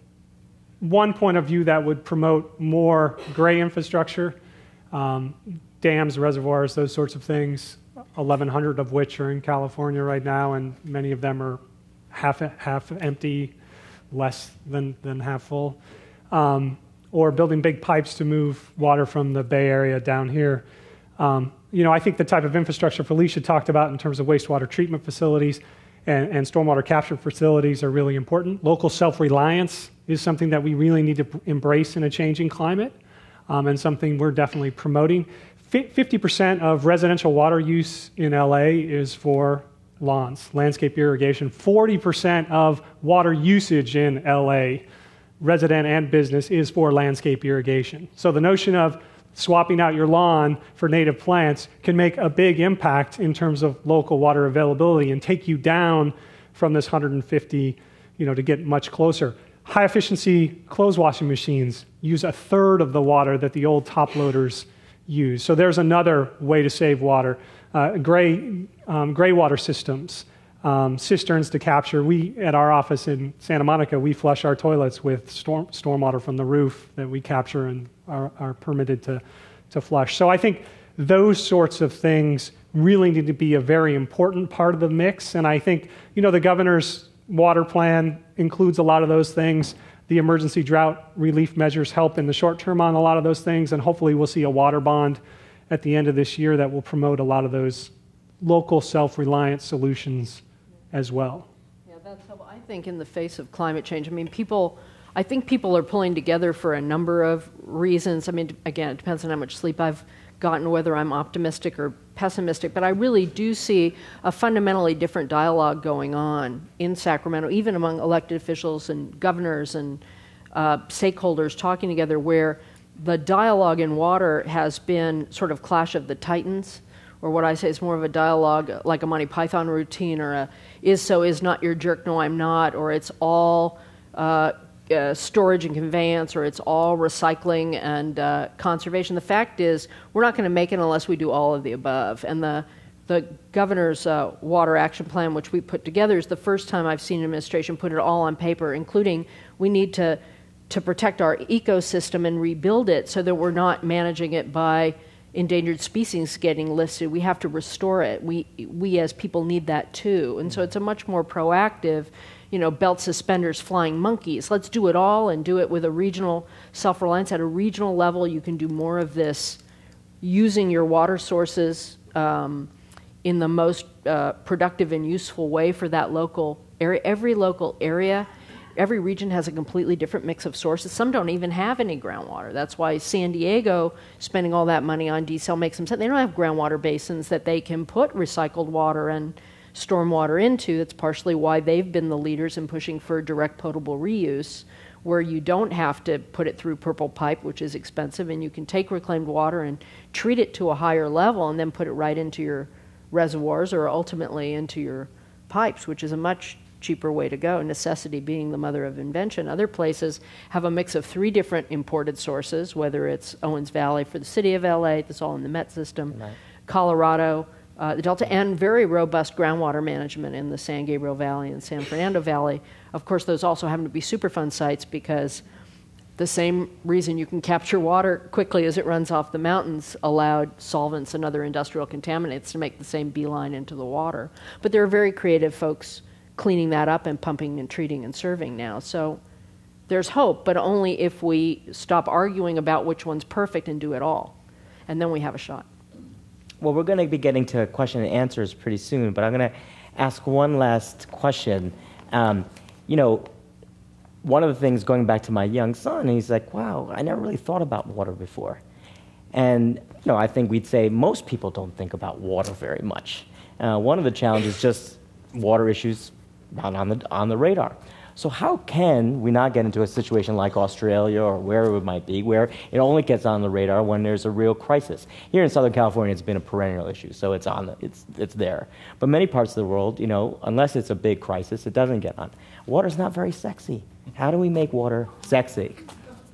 one point of view that would promote more gray infrastructure, um, dams, reservoirs, those sorts of things, eleven hundred of which are in California right now, and many of them are half, half empty, less than, than half full. Um, or building big pipes to move water from the Bay Area down here. Um, you know, I think the type of infrastructure Felicia talked about in terms of wastewater treatment facilities and, and stormwater capture facilities are really important. Local self-reliance is something that we really need to embrace in a changing climate, um, and something we're definitely promoting. fifty percent of residential water use in L A is for lawns, landscape irrigation. forty percent of water usage in L A, resident and business, is for landscape irrigation. So the notion of swapping out your lawn for native plants can make a big impact in terms of local water availability and take you down from this one hundred fifty, you know, to get much closer. High efficiency clothes washing machines use a third of the water that the old top loaders use. So there's another way to save water. Uh, gray, um, gray water systems. Um, cisterns to capture. We, at our office in Santa Monica, we flush our toilets with storm stormwater from the roof that we capture and are, are permitted to, to flush. So I think those sorts of things really need to be a very important part of the mix. And I think, you know, the governor's water plan includes a lot of those things. The emergency drought relief measures help in the short term on a lot of those things. And hopefully we'll see a water bond at the end of this year that will promote a lot of those local self-reliant solutions as well. Yeah, that's helpful. I think in the face of climate change, I mean, people, I think people are pulling together for a number of reasons. I mean, again, it depends on how much sleep I've gotten, whether I'm optimistic or pessimistic, but I really do see a fundamentally different dialogue going on in Sacramento, even among elected officials and governors and uh, stakeholders talking together, where the dialogue in water has been sort of clash of the titans, or what I say is more of a dialogue like a Monty Python routine, or a is so, is not your jerk, no I'm not, or it's all uh, uh, storage and conveyance, or it's all recycling and uh, conservation. The fact is, we're not going to make it unless we do all of the above. And the, the governor's uh, water action plan, which we put together, is the first time I've seen an administration put it all on paper, including we need to, to protect our ecosystem and rebuild it so that we're not managing it by endangered species getting listed. We have to restore it. We, we as people need that too. And so it's a much more proactive, you know, belt suspenders, flying monkeys. Let's do it all and do it with a regional self-reliance. At a regional level, you can do more of this using your water sources um, in the most uh, productive and useful way for that local area. Every local area, every region has a completely different mix of sources. Some don't even have any groundwater. That's why San Diego, spending all that money on desal, makes them sense. They don't have groundwater basins that they can put recycled water and stormwater into. That's partially why they've been the leaders in pushing for direct potable reuse, where you don't have to put it through purple pipe, which is expensive, and you can take reclaimed water and treat it to a higher level and then put it right into your reservoirs or ultimately into your pipes, which is a much cheaper way to go, necessity being the mother of invention. Other places have a mix of three different imported sources, whether it's Owens Valley for the city of L A, that's all in the Met system, right. Colorado, uh, the Delta, and very robust groundwater management in the San Gabriel Valley and San Fernando Valley. Of course, those also happen to be Superfund sites because the same reason you can capture water quickly as it runs off the mountains allowed solvents and other industrial contaminants to make the same beeline into the water. But there are very creative folks cleaning that up and pumping and treating and serving now. So there's hope, but only if we stop arguing about which one's perfect and do it all. And then we have a shot. Well, we're going to be getting to question and answers pretty soon, but I'm going to ask one last question. Um, you know, one of the things, going back to my young son, he's like, wow, I never really thought about water before. And, you know, I think we'd say most people don't think about water very much. Uh, one of the challenges is just water issues not on the on the radar. So how can we not get into a situation like Australia or wherever it might be, where it only gets on the radar when there's a real crisis? Here in Southern California, it's been a perennial issue, so it's on the, it's it's there. But many parts of the world, you know, unless it's a big crisis, it doesn't get on. Water's not very sexy. How do we make water sexy?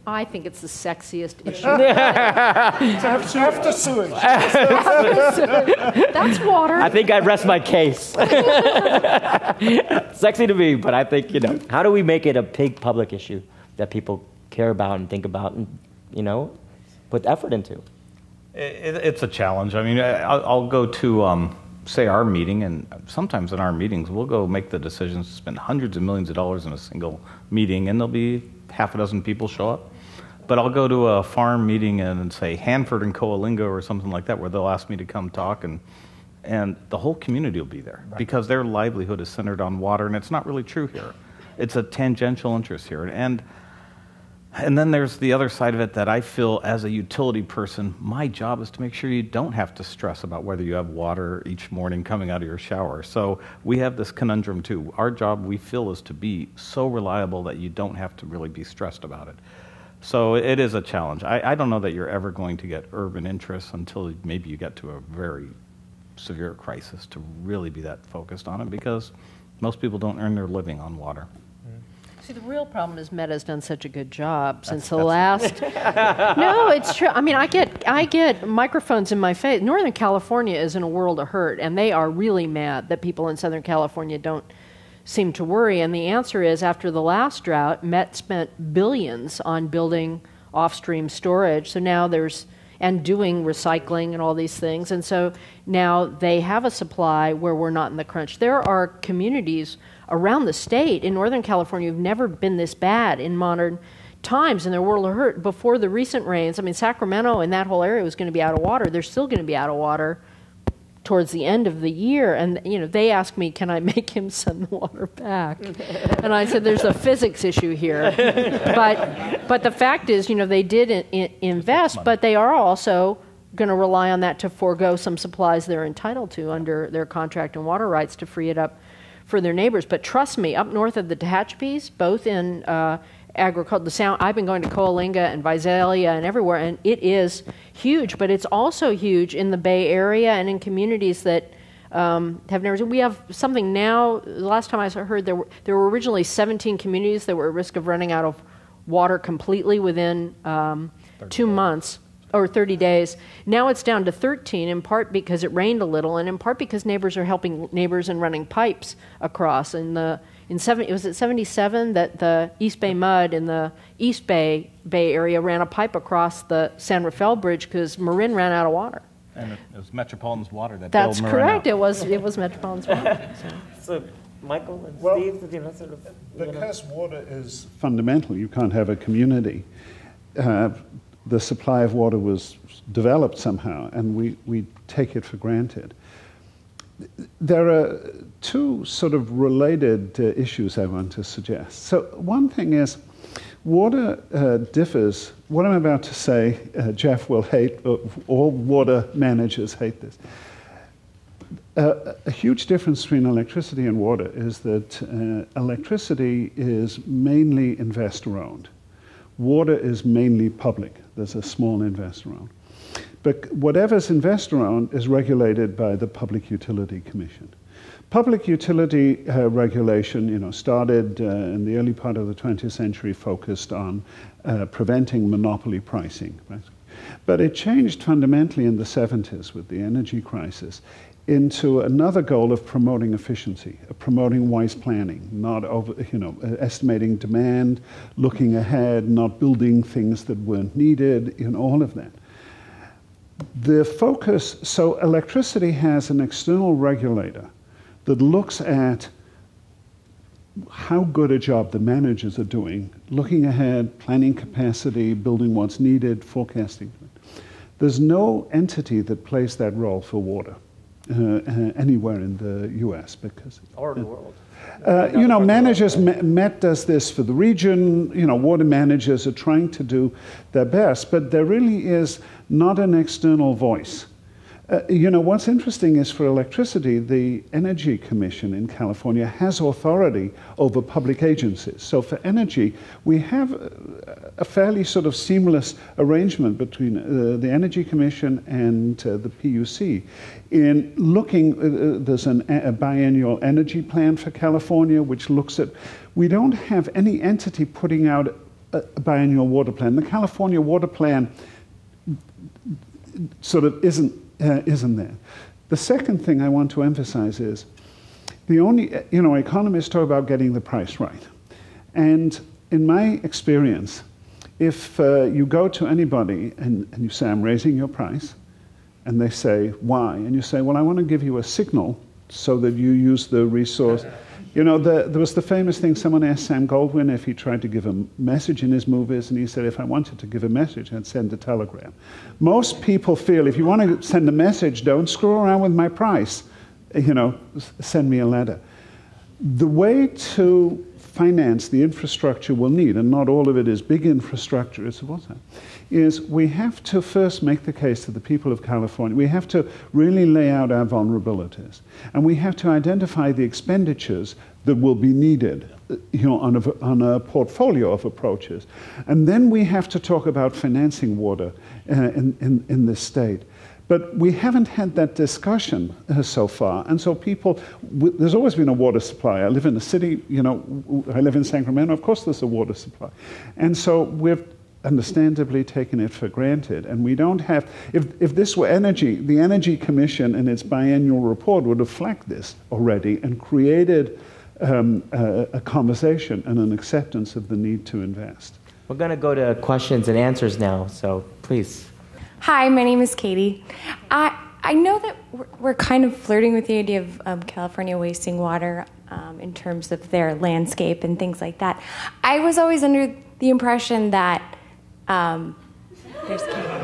I think it's the sexiest issue. After sewage. That's water. I think I rest my case. Sexy to me, but I think, you know, how do we make it a big public issue that people care about and think about and, you know, put effort into? It, it's a challenge. I mean, I'll, I'll go to, um, say, our meeting, and sometimes in our meetings, we'll go make the decisions to spend hundreds of millions of dollars in a single meeting, and there'll be half a dozen people show up. But I'll go to a farm meeting and say Hanford and Coalinga or something like that, where they'll ask me to come talk, and and the whole community will be there, right, because their livelihood is centered on water, and it's not really true here. It's a tangential interest here. And and then there's the other side of it that I feel as a utility person, my job is to make sure you don't have to stress about whether you have water each morning coming out of your shower. So we have this conundrum too. Our job, we feel, is to be so reliable that you don't have to really be stressed about it. So it is a challenge. I, I don't know that you're ever going to get urban interests until maybe you get to a very severe crisis to really be that focused on it, because most people don't earn their living on water. See, the real problem is Meta's done such a good job since the last. No, it's true. I mean, I get I get microphones in my face. Northern California is in a world of hurt, and they are really mad that people in Southern California don't seem to worry. And the answer is, after the last drought, Met spent billions on building off-stream storage. So now there's, and doing recycling and all these things. And so now they have a supply where we're not in the crunch. There are communities around the state in Northern California who've never been this bad in modern times in their world of hurt. Before the recent rains, I mean, Sacramento and that whole area was going to be out of water. They're still going to be out of water towards the end of the year. And, you know, they asked me, can I make him send the water back? And I said, there's a physics issue here. But but the fact is, you know, they did in, in, invest, but they are also going to rely on that to forego some supplies they're entitled to under their contract and water rights to free it up for their neighbors. But trust me, up north of the Tehachapi's, both in uh, agriculture, the sound, I've been going to Coalinga and Visalia and everywhere, and it is huge, but it's also huge in the Bay Area and in communities that um, have never, we have something now, the last time I heard there were, there were originally seventeen communities that were at risk of running out of water completely within um, two months. Or thirty days. Now it's down to thirteen, in part because it rained a little, and in part because neighbors are helping neighbors and running pipes across. And the in seven, was it seventy-seven that the East Bay Mud in the East Bay Bay area ran a pipe across the San Rafael Bridge because Marin ran out of water. And it was Metropolitan's water that That's bailed Marin correct. out. It was it was Metropolitan's water. So. So, Michael and Well, Steve, you know, sort of, you know. Because water is fundamental, you can't have a community. Uh, the supply of water was developed somehow, and we, we take it for granted. There are two sort of related uh, issues I want to suggest. So one thing is, water uh, differs. What I'm about to say, uh, Jeff will hate, uh, all water managers hate this. Uh, a huge difference between electricity and water is that uh, electricity is mainly investor-owned. Water is mainly public. There's a small investor-owned. But whatever's investor-owned is regulated by the Public Utility Commission. Public utility uh, regulation, you know, started uh, in the early part of the twentieth century, focused on uh, preventing monopoly pricing, right? But it changed fundamentally in the seventies with the energy crisis into another goal of promoting efficiency, of promoting wise planning, not over, you know, estimating demand, looking ahead, not building things that weren't needed, you know, all of that. The focus, so electricity has an external regulator that looks at how good a job the managers are doing, looking ahead, planning capacity, building what's needed, forecasting. There's no entity that plays that role for water. Uh, uh, anywhere in the U S because or the world. Uh, you know, managers, Met does this for the region. You know, water managers are trying to do their best, but there really is not an external voice. Uh, you know, what's interesting is for electricity, the Energy Commission in California has authority over public agencies. So for energy, we have a fairly sort of seamless arrangement between uh, the Energy Commission and uh, the P U C in looking, uh, there's an, a biennial energy plan for California, which looks at, we don't have any entity putting out a biannual water plan. The California water plan sort of isn't, uh, isn't there. The second thing I want to emphasize is the only, you know, economists talk about getting the price right. And in my experience, if uh, you go to anybody and, and you say, I'm raising your price, and they say, why? And you say, well, I want to give you a signal so that you use the resource. You know, the, there was the famous thing, someone asked Sam Goldwyn if he tried to give a message in his movies, and he said, if I wanted to give a message, I'd send a telegram. Most people feel, if you want to send a message, don't screw around with my price. You know, send me a letter. The way to finance the infrastructure we'll need, and not all of it is big infrastructure, it's what is we have to first make the case to the people of California. We have to really lay out our vulnerabilities, and we have to identify the expenditures that will be needed, you know, on a, on a portfolio of approaches. And then we have to talk about financing water uh, in, in, in this state. But we haven't had that discussion uh, so far, and so people, w there's always been a water supply. I live in the city, you know, I live in Sacramento, of course there's a water supply. And so we've understandably taken it for granted, and we don't have, if, if this were energy, the Energy Commission in its biannual report would have flagged this already and created um, a, a conversation and an acceptance of the need to invest. We're going to go to questions and answers now, so please. Hi, my name is Katie. I, I know that we're, we're kind of flirting with the idea of um, California wasting water um, in terms of their landscape and things like that. I was always under the impression that um, there's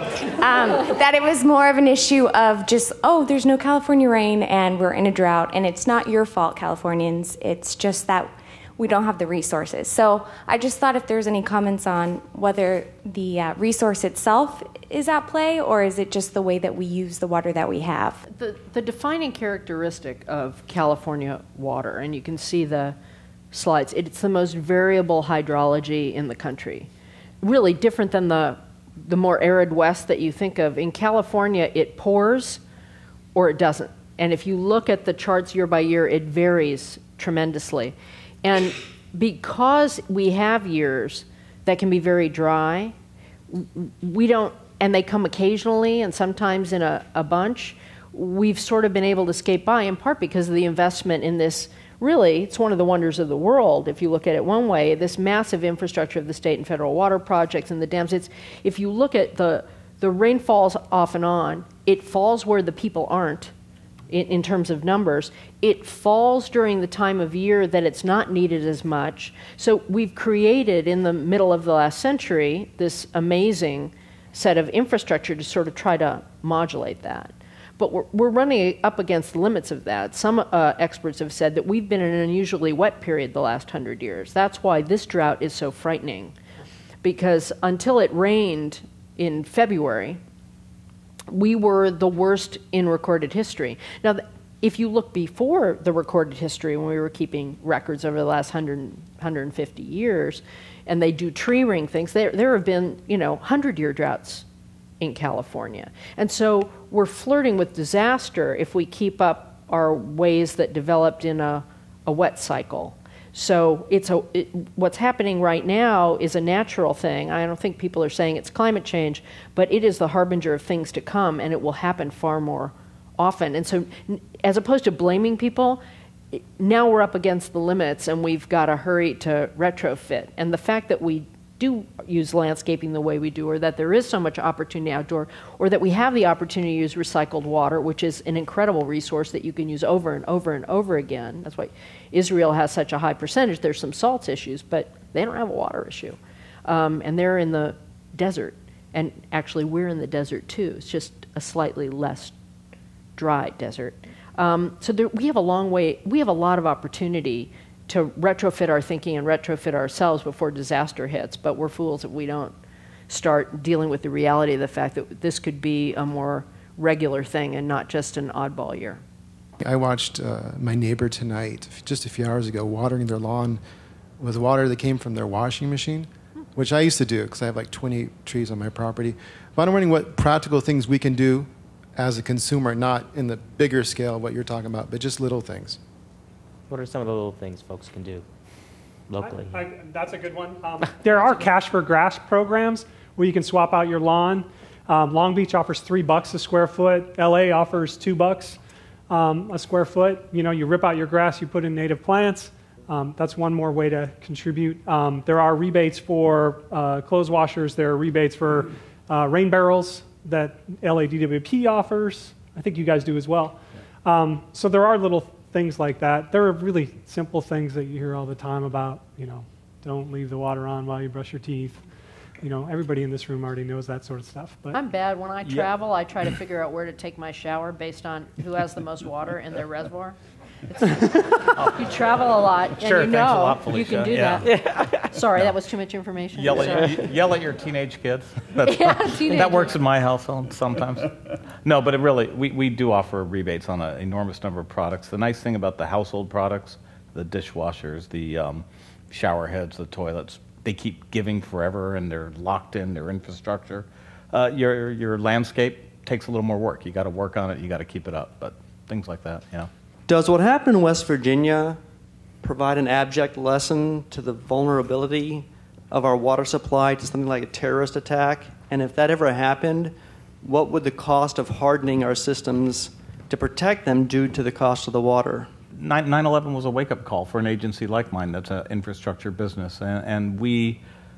um, that it was more of an issue of just, oh, there's no California rain and we're in a drought, and it's not your fault, Californians. It's just that we don't have the resources. So I just thought if there's any comments on whether the uh, resource itself is at play, or is it just the way that we use the water that we have? The, the defining characteristic of California water, and you can see the slides, it's the most variable hydrology in the country. Really different than the, the more arid West that you think of. In California, it pours or it doesn't. And if you look at the charts year by year, it varies tremendously. And because we have years that can be very dry, we don't, and they come occasionally and sometimes in a, a bunch, we've sort of been able to skate by, in part because of the investment in this, really, it's one of the wonders of the world, if you look at it one way, this massive infrastructure of the state and federal water projects and the dams. It's, if you look at the, the rain falls off and on, it falls where the people aren't. In, in terms of numbers, it falls during the time of year that it's not needed as much. So we've created, in the middle of the last century, this amazing set of infrastructure to sort of try to modulate that. But we're, we're running up against the limits of that. Some uh, experts have said that we've been in an unusually wet period the last hundred years. That's why this drought is so frightening, because until it rained in February, we were the worst in recorded history. Now, if you look before the recorded history, when we were keeping records over the last one hundred, one hundred fifty years, and they do tree ring things, there, there have been, you know, hundred-year droughts in California. And so we're flirting with disaster if we keep up our ways that developed in a, a wet cycle. So it's a, it, what's happening right now is a natural thing. I don't think people are saying it's climate change, but it is the harbinger of things to come, and it will happen far more often. And so as opposed to blaming people, now we're up against the limits, and we've got to hurry to retrofit. And the fact that we do use landscaping the way we do, or that there is so much opportunity outdoor, or that we have the opportunity to use recycled water, which is an incredible resource that you can use over and over and over again. That's why Israel has such a high percentage. There's some salts issues, but they don't have a water issue. Um, and they're in the desert. And actually, we're in the desert too. It's just a slightly less dry desert. Um, so there, we have a long way, we have a lot of opportunity to retrofit our thinking and retrofit ourselves before disaster hits, but we're fools if we don't start dealing with the reality of the fact that this could be a more regular thing and not just an oddball year. I watched uh, my neighbor tonight, just a few hours ago, watering their lawn with water that came from their washing machine, which I used to do because I have like twenty trees on my property. But I'm wondering what practical things we can do as a consumer, not in the bigger scale of what you're talking about, but just little things. What are some of the little things folks can do? locally? I, I, that's a good one. Um, there are cash for grass programs where you can swap out your lawn. Um, Long Beach offers three bucks a square foot. L A offers two bucks um, a square foot. You know, you rip out your grass, you put in native plants. Um, that's one more way to contribute. Um, there are rebates for uh, clothes washers. There are rebates for uh, rain barrels that L A D W P offers. I think you guys do as well. Um, so there are little things like that. There are really simple things that you hear all the time about, you know, don't leave the water on while you brush your teeth. You know, everybody in this room already knows that sort of stuff. But I'm bad. When I travel, yeah. I try to figure out where to take my shower based on who has the most water in their reservoir. You travel a lot, and sure, you know thanks a lot, Felicia. you can do yeah. that. Sorry, no. that was too much information. Yell at, you, yell at your teenage kids. That's yeah, teenage that works in my household sometimes. No, but it really, we, we do offer rebates on an enormous number of products. The nice thing about the household products, the dishwashers, the um, shower heads, the toilets, they keep giving forever, and they're locked in their infrastructure. Uh, your your landscape takes a little more work. You got to work on it. You got to keep it up. But things like that, yeah. Does what happened in West Virginia provide an abject lesson to the vulnerability of our water supply to something like a terrorist attack? And if that ever happened, what would the cost of hardening our systems to protect them do to the cost of the water? nine eleven was a wake-up call for an agency like mine that's an infrastructure business, and, and we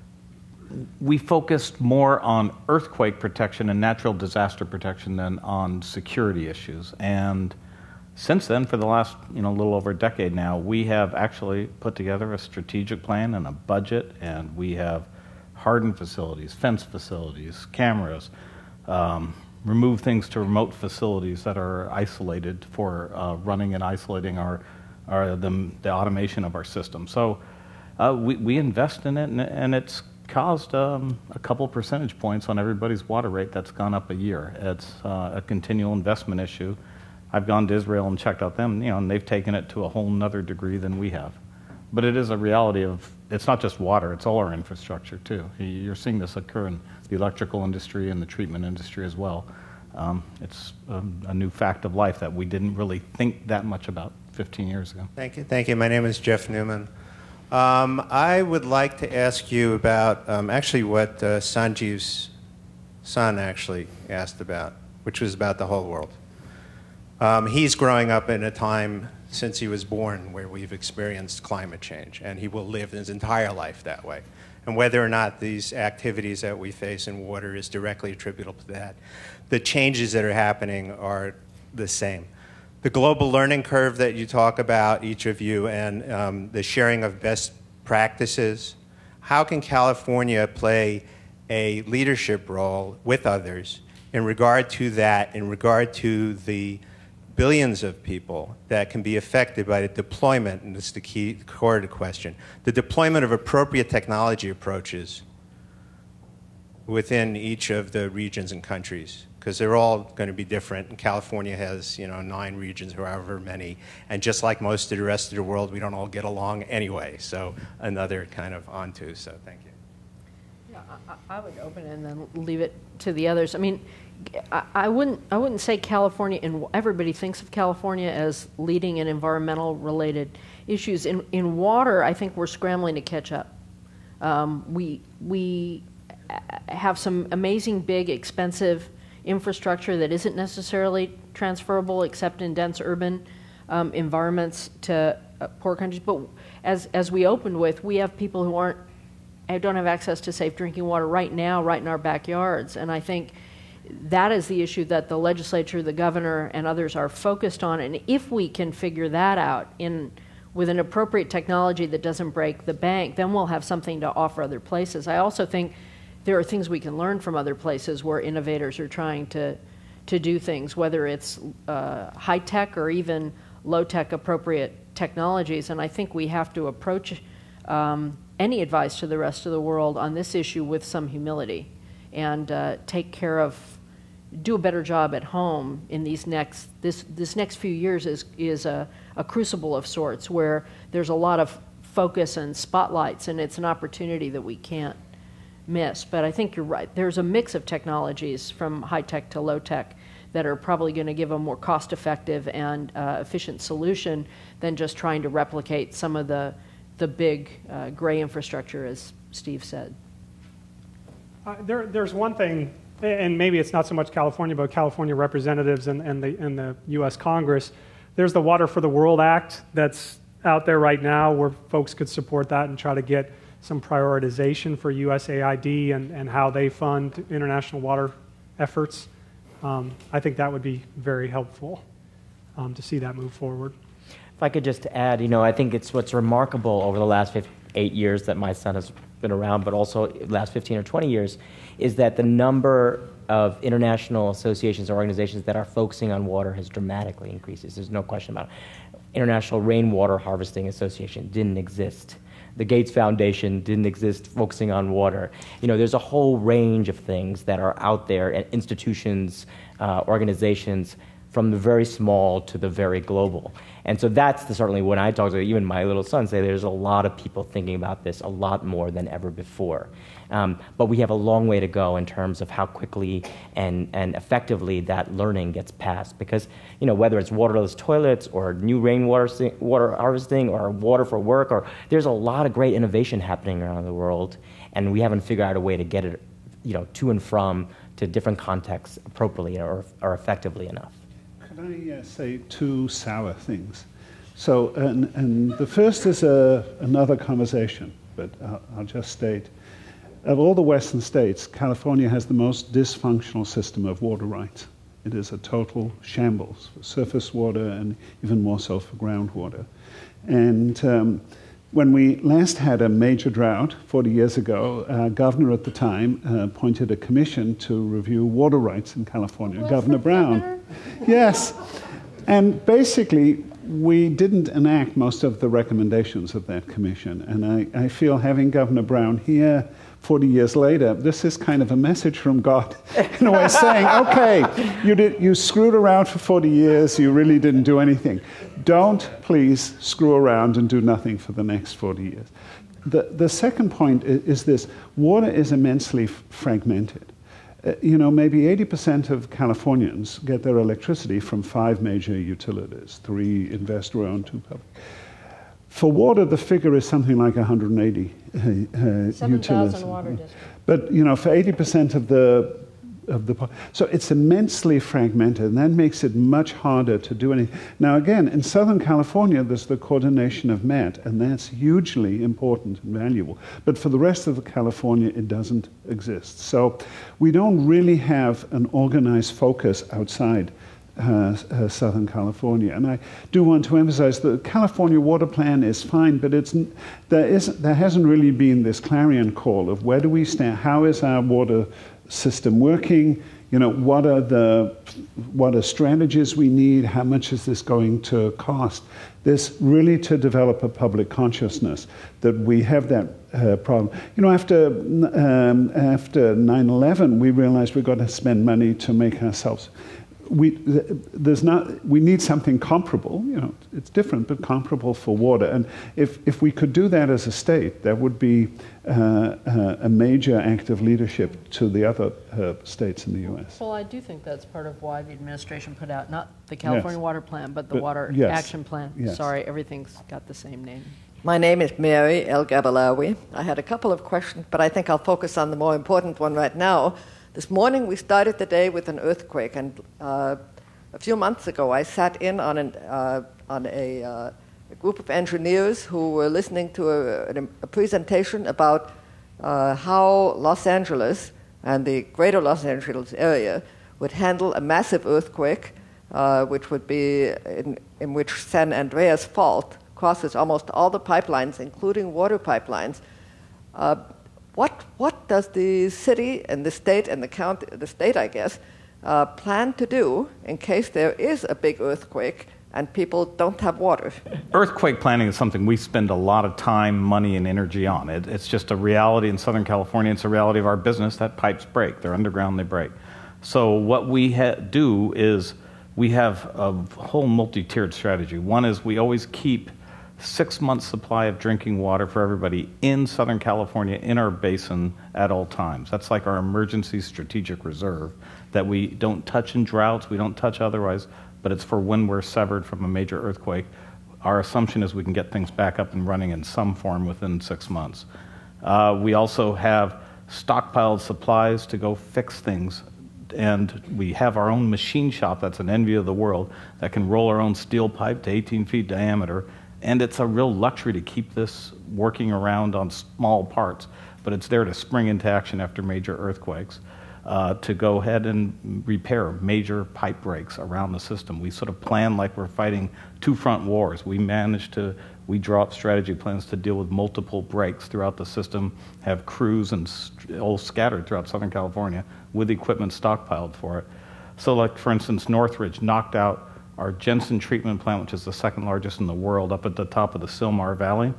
we focused more on earthquake protection and natural disaster protection than on security issues. And since then, for the last you know little over a decade now, we have actually put together a strategic plan and a budget, and we have hardened facilities, fence facilities, cameras, um, remove things to remote facilities that are isolated for uh, running and isolating our, our the, the automation of our system. So uh, we, we invest in it, and, and it's caused um, a couple percentage points on everybody's water rate that's gone up a year. It's uh, a continual investment issue. I've gone to Israel and checked out them, you know, and they've taken it to a whole nother degree than we have. But it is a reality of, it's not just water, it's all our infrastructure too. You're seeing this occur in the electrical industry and the treatment industry as well. Um, it's a, a new fact of life that we didn't really think that much about fifteen years ago. Thank you. Thank you. My name is Jeff Newman. Um, I would like to ask you about um, actually what uh, Sanjeev's son actually asked about, which was about the whole world. Um, he's growing up in a time since he was born where we've experienced climate change, and he will live his entire life that way. And whether or not these activities that we face in water is directly attributable to that, the changes that are happening are the same. The global learning curve that you talk about, each of you, and um, the sharing of best practices, how can California play a leadership role with others in regard to that, in regard to the billions of people that can be affected by the deployment, and this is the key core to the question, the deployment of appropriate technology approaches within each of the regions and countries, because they're all going to be different. And California has, you know, nine regions, however many, and just like most of the rest of the world, we don't all get along anyway. So another kind of onto. So thank you. Yeah, I, I would open it and then leave it to the others. I mean, I, I wouldn't. I wouldn't say California. And everybody thinks of California as leading in environmental-related issues. In in water, I think we're scrambling to catch up. Um, we we have some amazing, big, expensive infrastructure that isn't necessarily transferable, except in dense urban um, environments, to uh, poor countries. But as as we opened with, we have people who aren't don't have access to safe drinking water right now, right in our backyards, and I think that is the issue that the legislature, the governor, and others are focused on. And if we can figure that out in with an appropriate technology that doesn't break the bank, then we'll have something to offer other places. I also think there are things we can learn from other places where innovators are trying to to do things, whether it's uh, high tech or even low tech appropriate technologies. And I think we have to approach um, any advice to the rest of the world on this issue with some humility, and uh, take care of, do a better job at home in these next, this this next few years is is a, a crucible of sorts where there's a lot of focus and spotlights, and it's an opportunity that we can't miss. But I think you're right. There's a mix of technologies from high tech to low tech that are probably going to give a more cost effective and uh, efficient solution than just trying to replicate some of the the big uh, gray infrastructure, as Steve said. Uh, there, there's one thing, and maybe it's not so much California, but California representatives and, and, the, and the U S Congress. There's the Water for the World Act that's out there right now where folks could support that and try to get some prioritization for U S A I D and, and how they fund international water efforts. Um, I think that would be very helpful um, to see that move forward. If I could just add, you know, I think it's what's remarkable over the last eight years that my son has been around, but also the last fifteen or twenty years, is that the number of international associations or organizations that are focusing on water has dramatically increased. There's no question about it. International Rainwater Harvesting Association didn't exist. The Gates Foundation didn't exist focusing on water. You know, there's a whole range of things that are out there, and institutions, uh, organizations, from the very small to the very global. And so that's the, certainly when I talk to even my little son, say there's a lot of people thinking about this a lot more than ever before. Um, but we have a long way to go in terms of how quickly and, and effectively that learning gets passed. Because, you know, whether it's waterless toilets or new rainwater water harvesting or water for work, or there's a lot of great innovation happening around the world, and we haven't figured out a way to get it, you know, to and from to different contexts appropriately or, or effectively enough. Can I uh, say two sour things? So, and, and the first is a, another conversation, but I'll, I'll just state, of all the Western states, California has the most dysfunctional system of water rights. It is a total shambles for surface water and even more so for groundwater. And um, when we last had a major drought forty years ago, our governor at the time uh, appointed a commission to review water rights in California, What's Governor Brown. Governor? Yes. And basically, we didn't enact most of the recommendations of that commission. And I, I feel having Governor Brown here forty years later, this is kind of a message from God, in a way, saying, okay, you, did, you screwed around for forty years, you really didn't do anything. Don't please screw around and do nothing for the next forty years. The, the second point is, is this: water is immensely f- fragmented. Uh, you know, maybe eighty percent of Californians get their electricity from five major utilities, three investor-owned, two public. For water, the figure is something like one hundred eighty uh, uh, seven utilities. thousand water districts. But, you know, for eighty percent of the of the so it's immensely fragmented, and that makes it much harder to do anything. Now, again, in Southern California, there's the coordination of M E T, and that's hugely important and valuable. But for the rest of California, it doesn't exist. So we don't really have an organized focus outside Uh, uh, Southern California. And I do want to emphasize the California Water Plan is fine, but it's there isn't there hasn't really been this clarion call of where do we stand, how is our water system working, you know, what are the what are strategies we need, how much is this going to cost. This really to develop a public consciousness that we have that uh, problem. You know, after um, after nine eleven, we realized we've got to spend money to make ourselves. We there's not we need something comparable. You know, it's different, but comparable for water. And if if we could do that as a state, that would be uh, uh, a major act of leadership to the other uh, states in the U S. Well, I do think that's part of why the administration put out not the California Yes. Water Plan, but the But- Water yes. Action Plan. Yes. Sorry, everything's got the same name. My name is Mary El Gabalawi. I had a couple of questions, but I think I'll focus on the more important one right now. This morning we started the day with an earthquake, and uh, a few months ago I sat in on, an, uh, on a, uh, a group of engineers who were listening to a, a presentation about uh, how Los Angeles and the greater Los Angeles area would handle a massive earthquake, uh, which would be in, in which San Andreas Fault crosses almost all the pipelines, including water pipelines. Uh, What what does the city and the state and the county, the state, I guess, uh, plan to do in case there is a big earthquake and people don't have water? Earthquake planning is something we spend a lot of time, money, and energy on. It, it's just a reality in Southern California. It's a reality of our business that pipes break. They're underground, they break. So what we ha- do is we have a whole multi-tiered strategy. One is we always keep six months supply of drinking water for everybody in Southern California in our basin at all times. That's like our emergency strategic reserve that we don't touch in droughts, we don't touch otherwise, but it's for when we're severed from a major earthquake. our assumption is we can get things back up and running in some form within six months. Uh, we also have stockpiled supplies to go fix things, and we have our own machine shop that's an envy of the world that can roll our own steel pipe to eighteen feet diameter, and it's a real luxury to keep this working around on small parts, but it's there to spring into action after major earthquakes. Uh, to go ahead and repair major pipe breaks around the system. We sort of plan like we're fighting two front wars. We manage to, we draw up strategy plans to deal with multiple breaks throughout the system, have crews and st- all scattered throughout Southern California with equipment stockpiled for it. So like, for instance, Northridge knocked out our Jensen treatment plant, which is the second largest in the world, up at the top of the Sylmar Valley.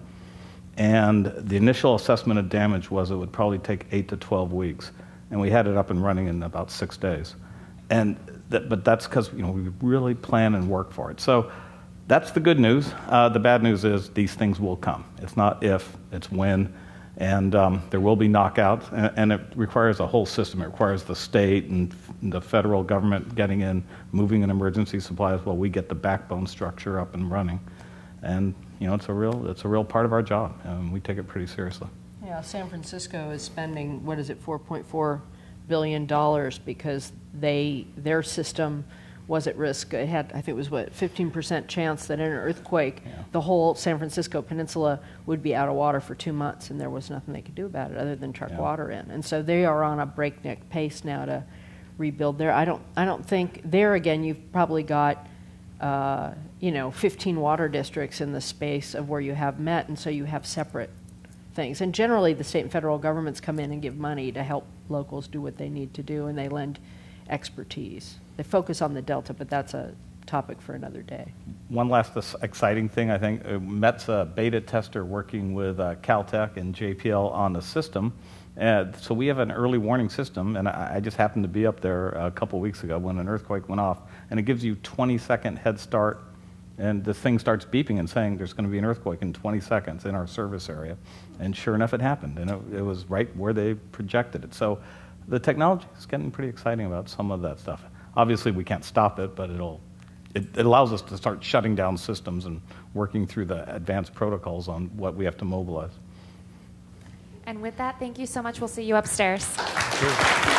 And the initial assessment of damage was it would probably take eight to twelve weeks. And we had it up and running in about six days. And that, but that's because, you know, we really plan and work for it. So that's the good news. Uh, the bad news is these things will come. It's not if, it's when. And um, there will be knockouts. And, and it requires a whole system. It requires the state and f- the federal government getting in, moving an emergency supplies while we get the backbone structure up and running. And, you know, it's a real, it's a real part of our job. And we take it pretty seriously. Yeah, San Francisco is spending, what is it, four point four billion dollars because they their system was at risk. It had, I think it was, what, fifteen percent chance that in an earthquake, yeah. the whole San Francisco peninsula would be out of water for two months, and there was nothing they could do about it other than truck yeah. water in. And so they are on a breakneck pace now to rebuild there. I don't, I don't think, there again, you've probably got, uh, you know, fifteen water districts in the space of where you have Met, and so you have separate things. And generally, the state and federal governments come in and give money to help locals do what they need to do, and they lend expertise. They focus on the Delta, but that's a topic for another day. One last exciting thing, I think, uh, Met's a beta tester working with uh, Caltech and J P L on the system. Uh, so we have an early warning system, and I, I just happened to be up there a couple weeks ago when an earthquake went off, and it gives you twenty second head start, and the thing starts beeping and saying there's going to be an earthquake in twenty seconds in our service area. And sure enough, it happened, and it, it was right where they projected it. So the technology is getting pretty exciting about some of that stuff. Obviously, we can't stop it, but it'll, it, it allows us to start shutting down systems and working through the advanced protocols on what we have to mobilize. And with that, thank you so much. We'll see you upstairs.